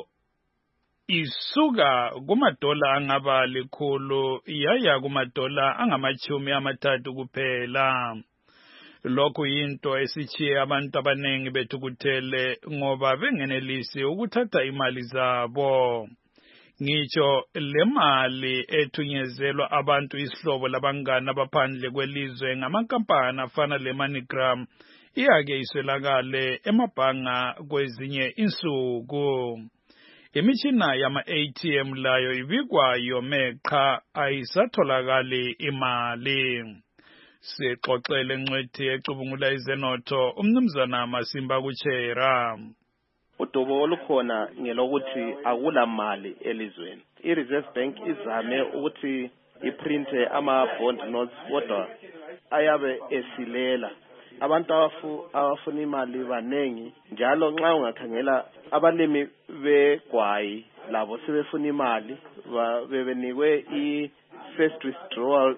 isuka kumadola angaba likhulu yaya kumadola angama-30 kuphela. Lokhu yinto esichiye abantu abanengi bethukuthele ngoba bengenelisi ukuthatha imali zabo. Ngitsho le mali ethunyezelwa abantu isihlobo labangana abaphandle kwelizwe ngamankampani afana leMoneygram iyake iswelakale emabhanga kwezinye insuku. Imitshina yama-ATM layo ibikwa yomeqa ayisatholakali imali. Sixoxele ngcwethi ecubungula izenotho umnumzana Masimba Kuchera. Udubo olukhona ngelokuthi akula mali elizweni. I-Reserve Bank izame ukuthi iprinte ama-bond notes kodwa ayabe esilela. Abantu abafuna imali banengi njalo nxa ungakhangela abalimi begwayi labo sebefuna imali bebenikwe i-first withdrawal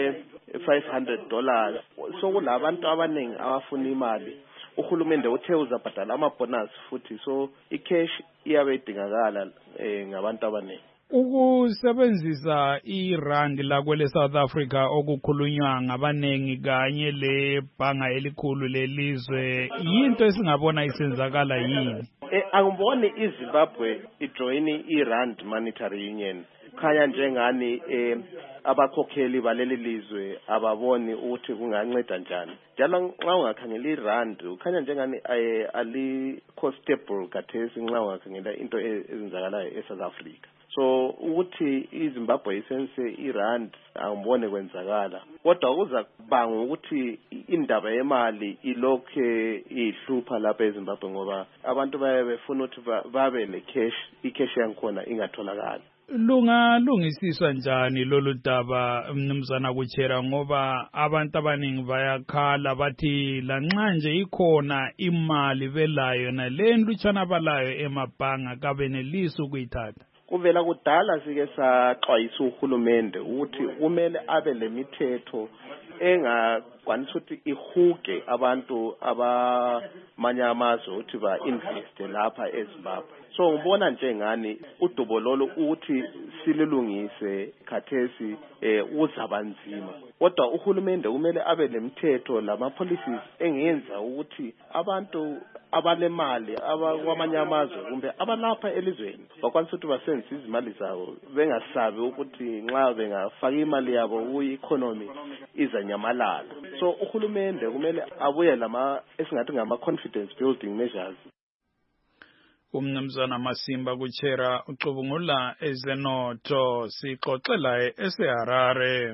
$500. So kulabantu abanengi abafuna imali. Uhulumende uthe uzabhadala amabonus futhi so icash iyabe idingakala ngabantu abaningi. Ukusebenzisa irand la kwele South Africa okukhulunywa ngabanengi kanye le bhanga elikhulu lelizwe yinto esingabona isenzakala yini? Angiboni iZimbabwe ijoin iRand Monetary Union. Khanya njengani abakhokheli baleli lizwe ababoni ukuthi kunganceda njani. Njalo nxa ungakhangela iRand ukhanya njengani alikho stable kathesi nxa ungakhangela into ezenzakalayo eSouth Africa. So ukuthi iZimbabwe isense iRand angibone kwenzakala. Kodwa kuza kubanga ukuthi indaba yemali ilokhe ihlupha lapha eZimbabwe ngoba abantu befuna ukuthi babe necash, icash yankhona ingatholakala. Lungalungisiswa njani lolu daba mnumzana Kuchera ngoba abantu abaningi bayakhala bathi lanxa nje ikhona imali belayo nalentutshana balayo emabhanga kabenelisi ukuyithatha? Kuvela kudala sike saxwayisa uhulumende ukuthi kumele abe lemithetho engakwanisa ukuthi ihuke abantu abamanye amazwe ukuthi ba-invest lapha eZimbabwe. So ngibona njengani udubo lolu ukuthi sililungise khathesi uzabanzima. Kodwa uhulumende kumele abe lemithetho lama policies engenza ukuthi abantu abalemali abakwamanye amazwe kumbe abalapha elizweni bakwanisa ukuthi basebenzise izimali zabo bengasabi ukuthi nxa bengafaka imali yabo ku-economy izanyamalala. So uhulumende kumele abuye esingathi ngama-confidence building measures. Umnumzana Masimba Kuchera ucubungula ezenotho sixoxela eseHarare.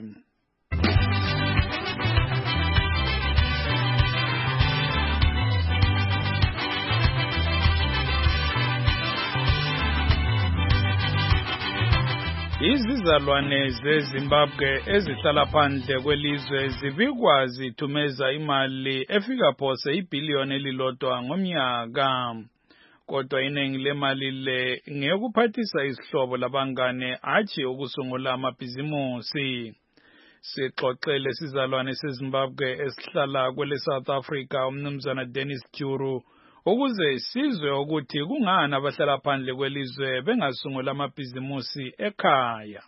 Izizalwane zeZimbabwe ezihlala phandle kwelizwe zibikwa zithumeza imali efika phose ibhiliyoni elilodwa ngomnyaka. Kodwa iningi lemali le ngeyokuphathisa isihlobo labangane athi ukusungula amabhizimusi. Sixoxele sizalwane seZimbabwe esihlala kwele South Africa umnumzana Dennis Tjuru ukuze sizwe ukuthi kungani abahlala phandle kwelizwe bengasungula amabhizimusi ekhaya.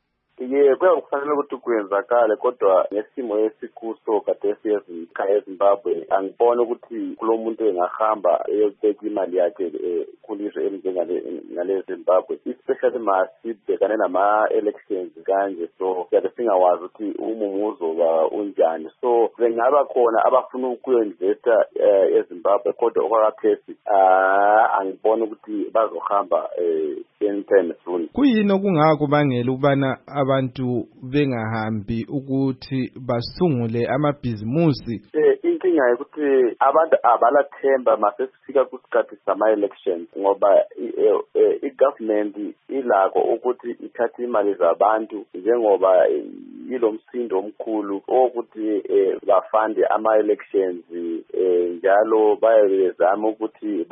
Kufanele ukuthi kwenzakale kodwa ngesimo esikuso kade siyezikhaya eZimbabwe angibona ukuthi kulo muntu engahamba eyobeka imali yakhe kulizwe elinjengale Zimbabwe, especially masibhekane nama-elections kanje, so kade singawazi ukuthi umumuzo uzoba unjani. So bengaba khona abafuna ukuyo-investa eZimbabwe kodwa okwakaphesi angibona ukuthi bazohamba anytime soon. Kuyini okungakubangela ukubana abantu bengahambi ukuthi basungule amabhizimusi? Inkinga ukuthi abantu abalathemba masesifika kusikhathi sama-elections ngoba i-government ilakho ukuthi ithathe imali zabantu njengoba yilo msindo omkhulu ukuthi bafande ama-elections njalo bayezama ukuthi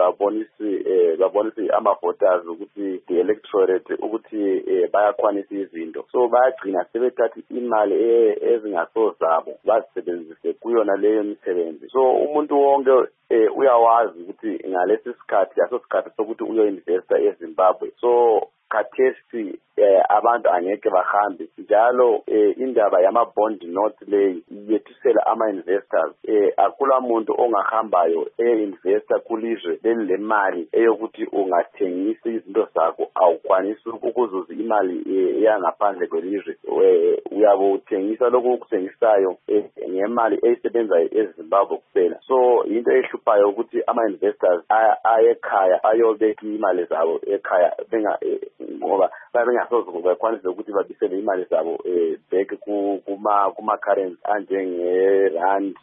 babonise ama-voters ukuthi the electorate ukuthi bayakwanisa izinto. So bayagcina sebethatha imali ezingasozabo bazisebenzise kuyona leyo misebenzi. So umuntu wonke uyawazi ukuthi ngalesi sikhathi asosikhathi sokuthi uyo-investa eZimbabwe. So khathesi abantu angeke bahambe njalo indaba yama-bond note leyi yethisela ama-investors. Akula muntu ongahambayo e-investa kulizwe leli lemali eyokuthi ungathengisa izinto zakho awukwanisi ukuzuza imali yangaphandle kwelizwe. Uyabe uthengisa lokhu ukuthengisayo ngemali eyisebenzayo eZimbabwe kuphela. So into ehluphayo ukuthi ama-investors ayekhaya ayobeka imali zabo ekhaya ngoba bengasoze bakwanise ukuthi babisele imali zabo back kuma-currency anjenge-rand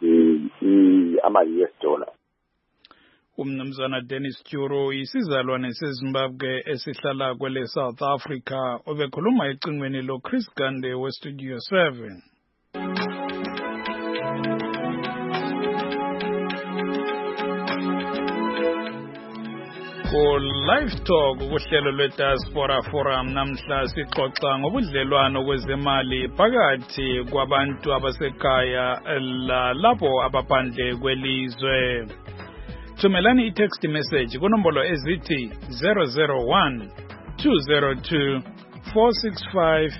ama-US dollar. Umnumzana Dennis Tjuru isizalwane seZimbabwe esihlala kwele South Africa obekhuluma ecingweni lo Chris Gande weStudio 7. Live Talk kuhlelo lwe-Diaspora Forum namhla sixoxa ngobudlelwano kwezemali phakathi kwabantu abasekhaya lapho abaphandle kwelizwe. Thumelani i-text message kunombolo ezithi 001 202 465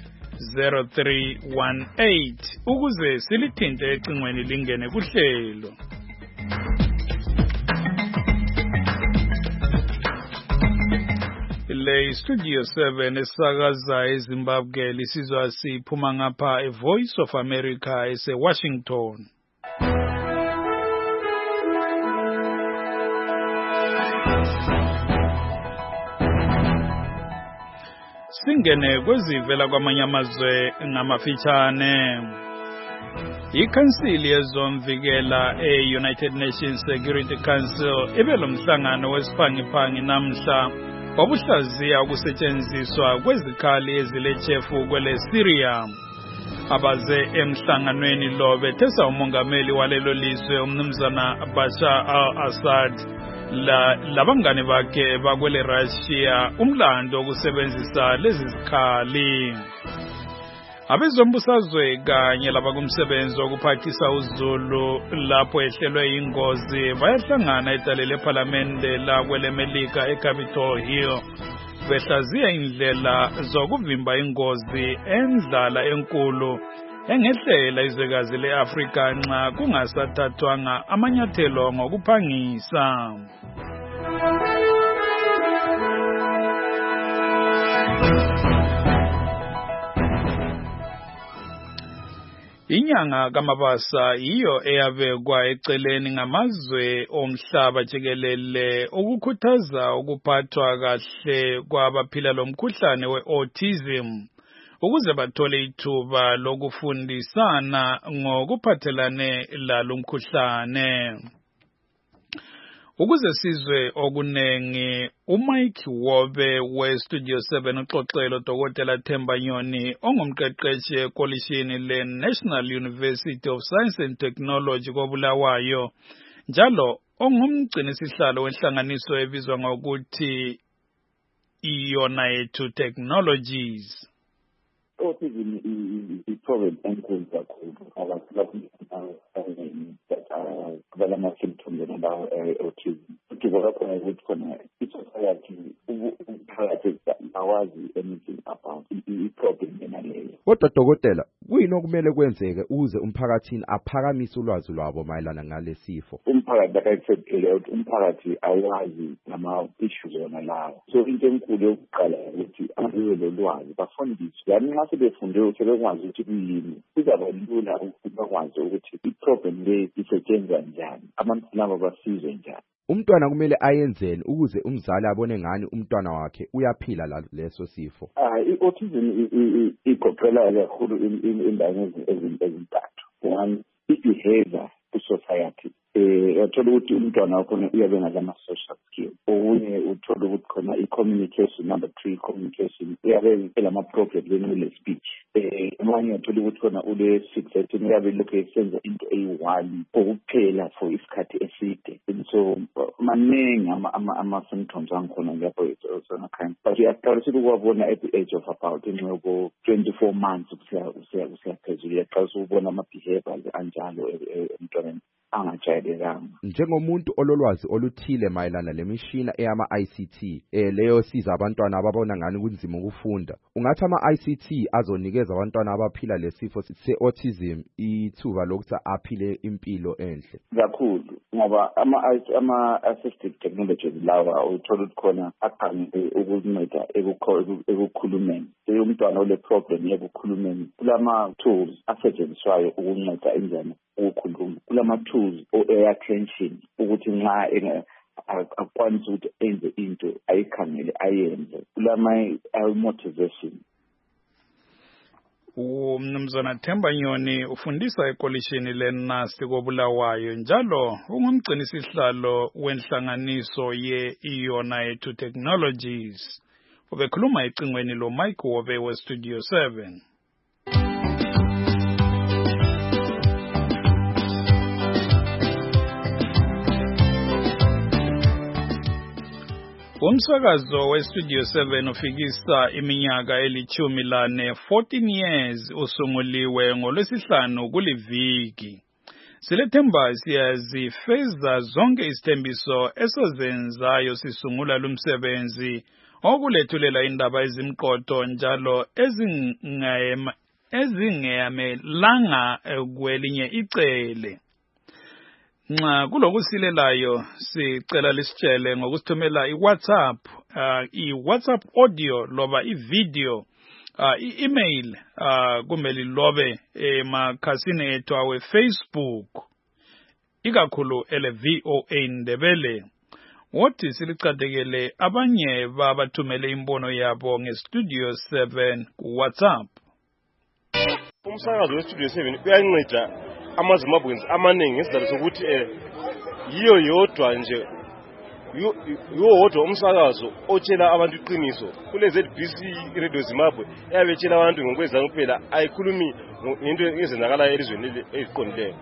0318 ukuze silithinte ecingweni lingene kuhlelo. Le Studio 7 esakaza eZimbabwe lisizwa siphuma ngapha eVoice of America eseWashington. Singene kwezivela kwamanye amazwe ngamafitshane. Ikhansili yezomvikela e-United Nations Security Council ibelomhlangano wesiphangi namhla wabuhlaziya ukusetshenziswa kwezikhali ezilechefu kwele Syria. Abaze emhlanganweni lo bethesa umongameli walelo lizwe umnumzana Bashar al-Assad labangane bakhe bakwele Russia umlando wokusebenzisa lezi zikhali. Abezombusazwe kanye labakumsebenzi wokuphathisa uzulu lapho ehlelwe ingozi bayahlangana edale leParlamente lakwele Melika eCapitol Hill behlaziya indlela zokuvimba ingozi endlala enkulu engehlela izwekazi le-Afrika nxa kungasathathwanga amanyathelo ngokuphangisa. Inyanga kaMabasa iyo eyabekwa eceleni ngamazwe omhlaba jikelele ukukhuthaza ukuphathwa kahle kwabaphila lomkhuhlane we-autism ukuze bathole ithuba lokufundisana ngokuphathelane lalo mkhuhlane. Ukuze sizwe okunengi, uMike Wobe we-Studio 7 uxoxelo Dr. Themba Nyoni ongumqeqeshi ekolishini le-National University of Science and Technology koBulawayo, njalo ongumgcinisihlalo wenhlanganiso ebizwa ngokuthi Iyona Yethu Technologies. Autism is problem enkulu kakhulu abala symptoms about autism. Kuba khona ukuthi khona isociety umphakathi awazi anything about i-problem enaleyo. Kodwa dokotela, kuyini okumele kwenzeke ukuze umphakathini aphakamise ulwazi lwabo mayelana ngale sifo? Umphakathi akayithethe ukuthi umphakathi awazi nama-issues wona lawo. So into enkulu yokuqala ukuthi abiwe lo lwazi bafundiswe. Yani nxa sebefunde sebekwazi ukuthi kuyini, kuzaba lula ukuthi bakwazi ukuthi i-problem le isetshenzwa njani, abantu laba basizwe njani. Umntwana kumele ayenzeni ukuze umzali abone ngani umntwana wakhe uyaphila leso sifo? I-autism igoqela kakhulu indawo ezintathu. One, i-behavior ku-society. Uthola ukuthi umntwana wakho uyabe ngama-social skills. Okunye uthola ukuthi khona i-communication, number 3, communication. Uyabe elama-problem le speech. Amanye uthola ukuthi khona ule-6 uyabe lokhu esenza into eyi-1 okuphela for isikhathi eside. So maningi ama-symptoms angikhona lapho kind. But uyaqalisa ukuwabona at the age of about 24 months kusiya phezulu. Uyaqalisa ukubona ama-behaviors anjalo emntwaneni angajayelekanga. Njengomuntu ololwazi oluthile mayelana lemishina eyama-ICT leyo siza abantwana ababona ngani kunzima ukufunda, ungathi ama-ICT azonikeza abantwana abaphila lesifo se-autism ithuba lokuthi aphile impilo enhle kakhulu, ngoba ama-assistive technologies lawa uthola ukuthi khona aqhamile ukunceda ekukhulumeni. Umntwana ole problem yekukhulumeni, kulama-tools asetshenziswayo ukunceda enjani ukukhuluma. Kulama-tools o-air attention ukuthi nxa akwanisa ukuthi enze into ayikhangele ayenze. Kulama-motivation. Umnumzana Themba Nyoni ufundisa ekolishini le-NUST koBulawayo, njalo ungumgcinisihlalo wenhlanganiso ye-Iyona Yethu Technologies. Ubekhuluma ecingweni lo Mike Wobe we-Studio 7. Umsakazo we-Studio 7 ufikisa iminyaka eli-14 years usunguliwe ngolwesihlanu kuliviki. Silethemba siyazifeza zonke isithembiso esozenzayo sisungula lumsebenzi okulethulela indaba ezimqotho njalo ezingeyamelanga kwelinye icele. Nxa kulokusilelayo sicela lisitshele ngokusithumela i-WhatsApp, i-WhatsApp audio loba i-video, i-email kumbe lilobe emakhasini ethu awe Facebook, ikakhulu ele VOA Ndebele. Wothi silicatekele abanye babathumele imbono yabo ngeStudio 7 ku WhatsApp. Umsakazo weStudio 7 uyanceda amaZimbabweans amaningi ngesizathu sokuthi yiyo yodwa nje umsakazo otshela abantu iqiniso. Kule ZBC Radio Zimbabwe eyabetshela abantu ngokwezana kuphela, ayikhulumi ngento ezenzakalayo elizweni eliqondileyo.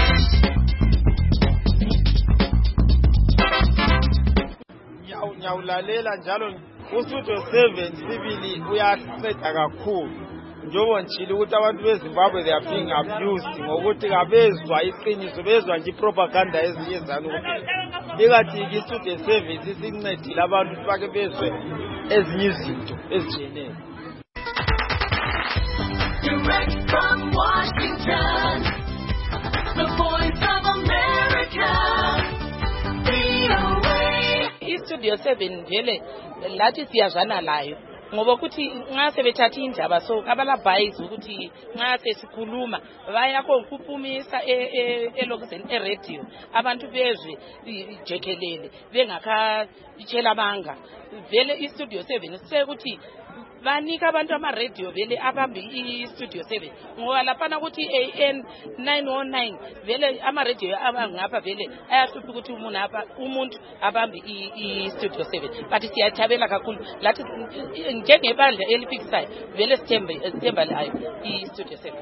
Nyawulalela njalo uStudio 7 sibili uyanceda kakhulu. Njengoba ngitshilo ukuthi abantu beZimbabwe they are being abused ngokuthi kabezwa iqiniso, bezwa nje propaganda eziyenzana ukuthi ikathi iStudio 7 isincedile abantu bake bezwe ezinye izinto ezijeneyo. Direct from Washington. Studio 7 vele lathi siyazana layo ngoba ukuthi nxa sebethatha indaba so abalabhayizi ukuthi nxa sesikhuluma bayakho ukuphumisa elokuzeni eradio abantu bezwe ijekelele bengakatshela banga vele iStudio 7 sekuthi banika abantu ama-radio vele abambe i-Studio 7 ngoba laphana ukuthi AN 909 vele ama-radio abangapha vele ayahlupha ukuthi umuntu abambe i-Studio 7 but siyathabela kakhulu lathi njengebandla elifikisayo vele sithemba layo i-Studio 7.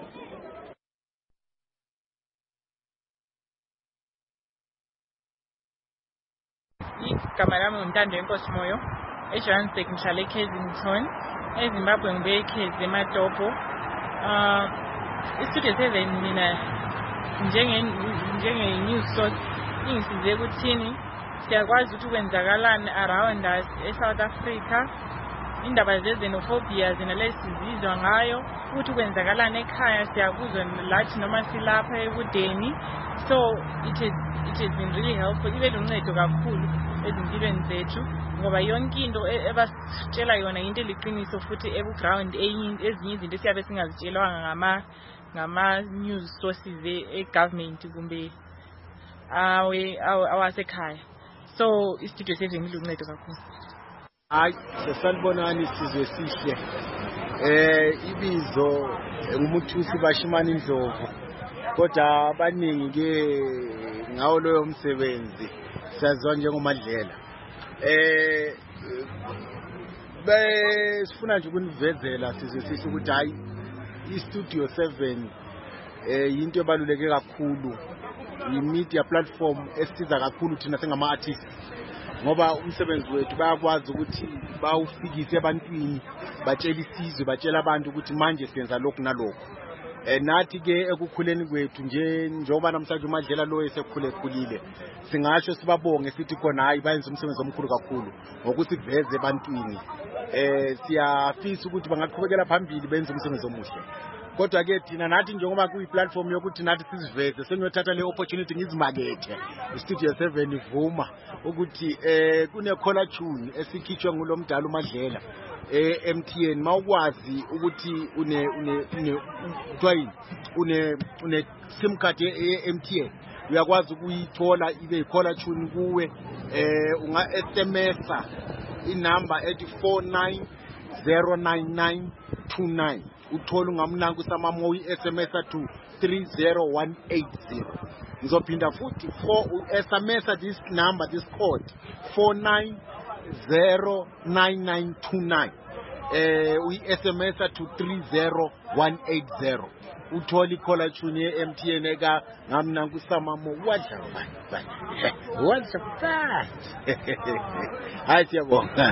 Igama lami uNtando Enkosi Moyo, eJohannesburg ngihlala eKensington, eZimbabwe ngibe eKhezi eMatopo. iStudio 7 mina njenge news source ingisize ukuthini siyakwazi ukuthi kwenzakalani around us eSouth Africa, indaba zezenophobia zinalesizizwa ngayo ukuthi kwenzakalani ekhaya siyakuzwa lathi noma silapha ekudeni. So it has been really helpful, ibe luncedo kakhulu ezimpilweni zethu ngoba yonke into ebasitshela yona into eliqiniso futhi ebuground ezinye izinto esiyabe singazitshelwanga ngama news sources e-government kumbe awasekhaya. So iStudio 7 iluncedo kakhulu. Hayi sesanibonani sizwe sihle. Ibizo ngumuthusi Bashimani Ndlovu. Kodwa abaningi ke ngawo loyo msebenzi siyaziwa njengoMadlela. Sifuna nje ukunivezela sizwe sihle ukuthi hayi iStudio 7 into ebaluleke kakhulu, i-media platform esiza kakhulu thina singama artists ngoba umsebenzi wethu bayakwazi ukuthi bawufikise ebantwini, batshela isizwe, batshela abantu ukuthi manje siyenza lokhu nalokho. Nathi ke ekukhuleni kwethu njengoba namhlanje uMadlela lo esekhulile singasho sibabonge sithi khona hayi bayenza umsebenzi omkhulu kakhulu ngokuthi veze ebantwini. Siyafisa ukuthi bangaqhubekela phambili benze umsebenzi omuhle. Kodwa ke thina nathi njengoba kuyiplatform yokuthi nathi siziveze sengiyothatha le opportunity ngizimakethe. iStudio 7 ivuma ukuthi kune caller tune esikhitshwe ngulomdala uMadlela MTN mawukwazi ukuthi une sim card MTN uyakwazi ukuyithola ibe caller tune kuwe. Unga SMSa inamba ethi 4909929 uthola ungamnanku samamo SMS to 30180. Ngizophinda futhi SMS this number, this code 4909929 SMS to 30180 uthola icaller tune ye-MTN eka ngamnanku samamo wadla hayi siyabonga.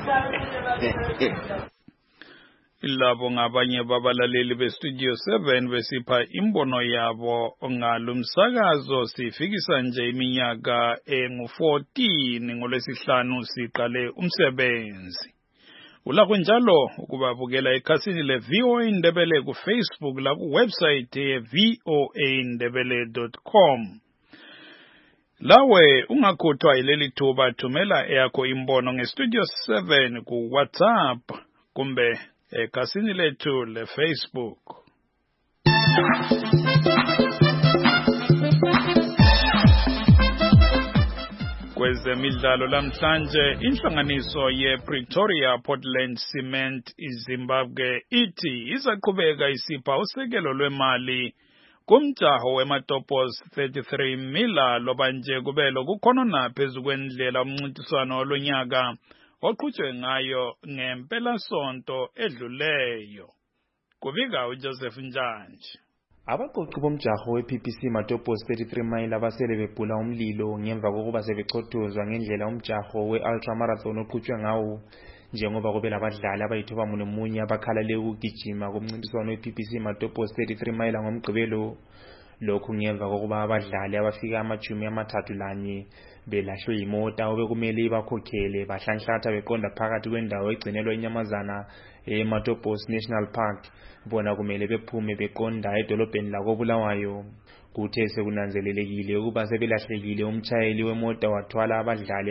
Labo ngabanye babalaleli beStudio 7 besipha imbono yabo ngalumsakazo. Sifikisa nje iminyaka engu-14 ngolwesihlanu siqale umsebenzi. Ulakho njalo ukubabukela ekhasini le-VOA Ndebele ku-Facebook la ku-website ye-voandebele.com. Lawe ungakhohlwa ileli thuba thumela eyakho imbono ngeStudio 7 ku WhatsApp kumbe ekhasini lethu le-Facebook. Kwezemidlalo lamhlanje inhlanganiso ye-Pretoria Portland Cement iZimbabwe ithi izaqhubeka isipha usekelo lwemali kumjaho wematopos 33 mila loba nje kubelo kukhona naphezu kwendlela umncintiswano lonyaka oqhutshwe ngayo ngempela sonto edluleyo. Kubika uJoseph Njanje. Abaqoqi bomjaho wePPC Matopos 33 mile abasele bebhula umlilo ngemva kokuba sebechothozwa ngendlela umjaho we-ultramarathon oqhutshwe ngawo njengoba kube labadlali abayithoba munye abakhalale ukugijima kumncintiswano wePPC Matopos 33 mile ngomgqibelo. Lokhu ngemva kokuba abadlali abafika 31 belahlwe yimota obekumele ibakhokhele bahlanhlatha beqonda phakathi kwendawo egcinelwa inyamazana eMatopos National Park bona kumele bephume beqonda edolobheni lakoBulawayo. Kuthe sekunanzelelekile ukuba sebelahlekile umtshayeli wemoto wathwala abadlali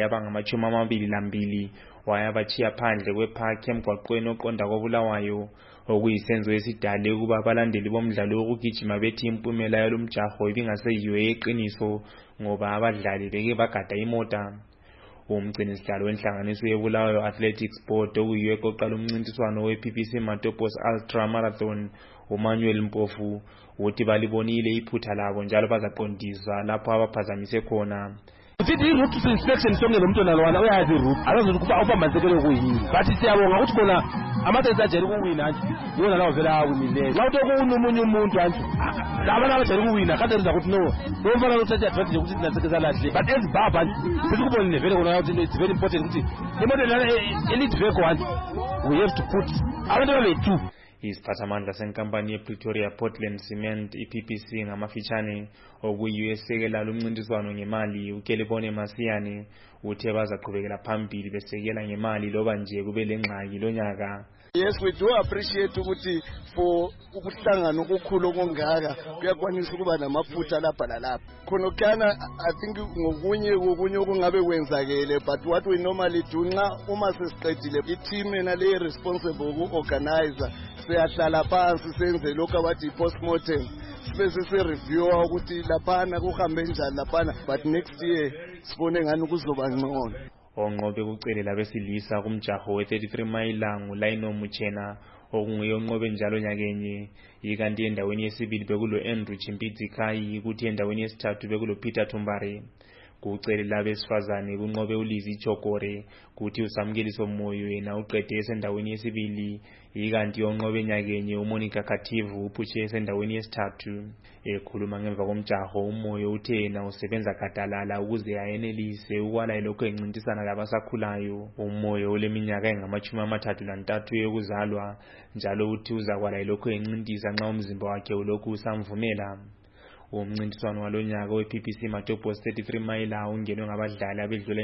abangama-22 wayabachiya phandle kwepark emgwaqweni oqonda koBulawayo, okuyisenzo esidale ukuba abalandeli bomdlalo wokugijima bethi impumela yalomjaho ibingaseyiyo eqiniso ngoba abadlali beke bagada imota. Umgcinisihlalo wenhlanganiso yeBulawayo Athletics Board okuyiyo eqoqala umncintiswano wePPC Matopos Ultra Marathon uManuel Mpofu uthi balibonile iphutha labo njalo bazaqondiswa lapho abaphazamise khona. Uthi route inspection sonke lo mntwana lwana uyazi route akazothi kuba uphambansekele kuyini but siyabonga ukuthi khona amathesi ajeli ukuwina nje yona lawo vela awinile lawuthi okunomunye umuntu nje laba abajeli ukuwina kade riza ukuthi no nomfana uthatha advantage ukuthi sinasekeza lahle but ezibaba nje sikubonile vele khona ukuthi it's very important ukuthi imoto lana elite vehicle nje we have to put abantu abe-2. Isiphathamandla senkampani yePretoria Portland Cement iPPC ngamafitshane okuyiyo esekela lumncintiswano ngemali uKelebone Masiyane uthe bazaqhubekela phambili besekela ngemali loba nje kube lengxaki lonyaka. Yes, we do appreciate ukuthi for ukuhlangana okukhulu okungaka kuyakwanisa ukuba namaphutha lapha lalapha. Khona kana I think ngokunye okungabe kwenzakele but what we normally do nxa uma sesiqedile i-team enale responsible ku-organizer siyahlala phansi senze lokho abathi postmortem bese se-reviewa ukuthi laphana kuhambe njani laphana but next year sibone ngani kuzoba ngcono. Onqobe kucelela besilisa kumjaho we-33 mayila nguLaino Muchena okunguye onqobe njalo nyakenye, ikanti endaweni yesibili bekulo Andrew Chimpitsi Kai kuthi endaweni yesithathu bekulo Peter Thumbari. Kucelela besifazane kunqobe uLizzy Chokore kuthi uSamkeliso Moyo yena uqede esendaweni yesibili, ikanti onqobe nyakenye uMonica Khathivu uphutshe esendaweni yesithathu. Ekhuluma ngemva komjaho uMoyo uthe yena usebenza gadalala ukuze ayenelise ukwala lokho encintisana labasakhulayo. uMoyo oleminyaka engama-33 yokuzalwa njalo uthi uzakwala lokho encintisa nxa umzimba wakhe ulokhu usamvumela. Umncintiswano walonyaka wePPC Matopos 33 mayila ungenwe ngabadlali abedlula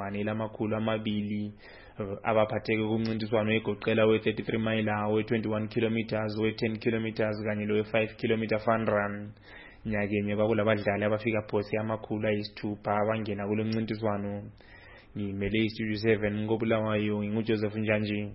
200,000 abaphatheke kumncintiswano egoqela we-33 mayila, we-21 kilometers, we-10 kilometers kanye lowe-5 kilometer fun run. Nyakenye bakulabadlali abafika phose 600 abangena kulo mncintiswano. Ngimele iStudio 7 ngoBulawayo nginguJoseph Njanji.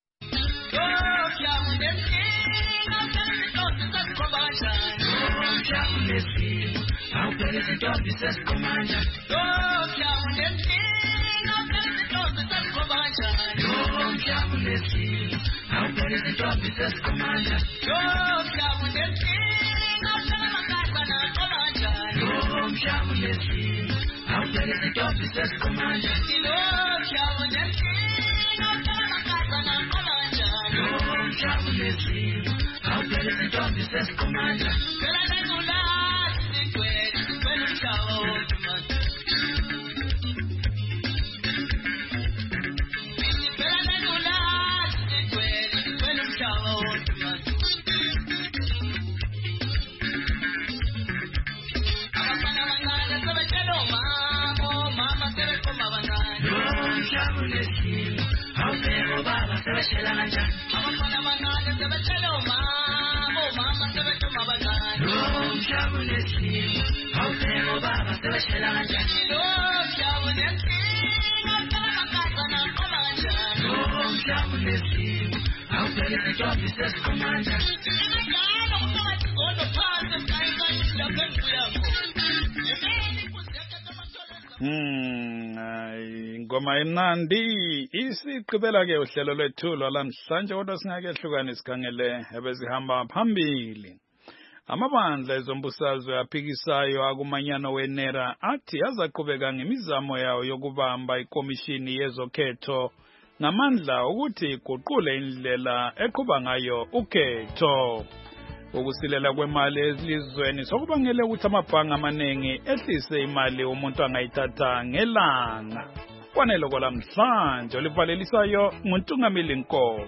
Ngoma imnandi isiqhubela ke uhlelo lwethu lwalamhlanje kodwa singake hlukane sikhangele ebezihamba phambili. Amabandla ezombusazwe aphikisayo akumanyano weNERA athi azaqhubeka ngemizamo yawo yokubamba ikomishini yezokhetho ngamandla ukuthi iguqule indlela eqhuba ngayo ukhetho. Ukusilela kwemali ezilizweni sokubangele ukuthi amabhangi amaningi ehlise imali umuntu angayithatha ngelanga. Kwanele kolamhlanje olivalelisayo nguNtungameli Nkomo.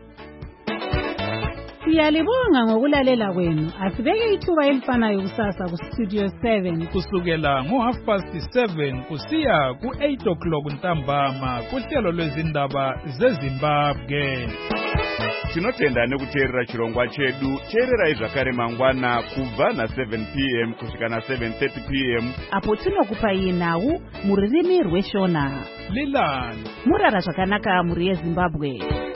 Siyalibonga ngokulalela kwenu. Asibeke ithuba elifanayo kusasa kuStudio 7 kusukela ngo7:30 kusiya ku8 o'clock ntambama kuhlelo lwezindaba zeZimbabwe. tinotenda nekuteerera chirongwa chedu. Teererai zvakare mangwana kubva na7 p.m. kusvika na7:30 p.m. apo tinokupai nhau muririmi rweshona. Lilan murara zvakanaka muri yeZimbabwe.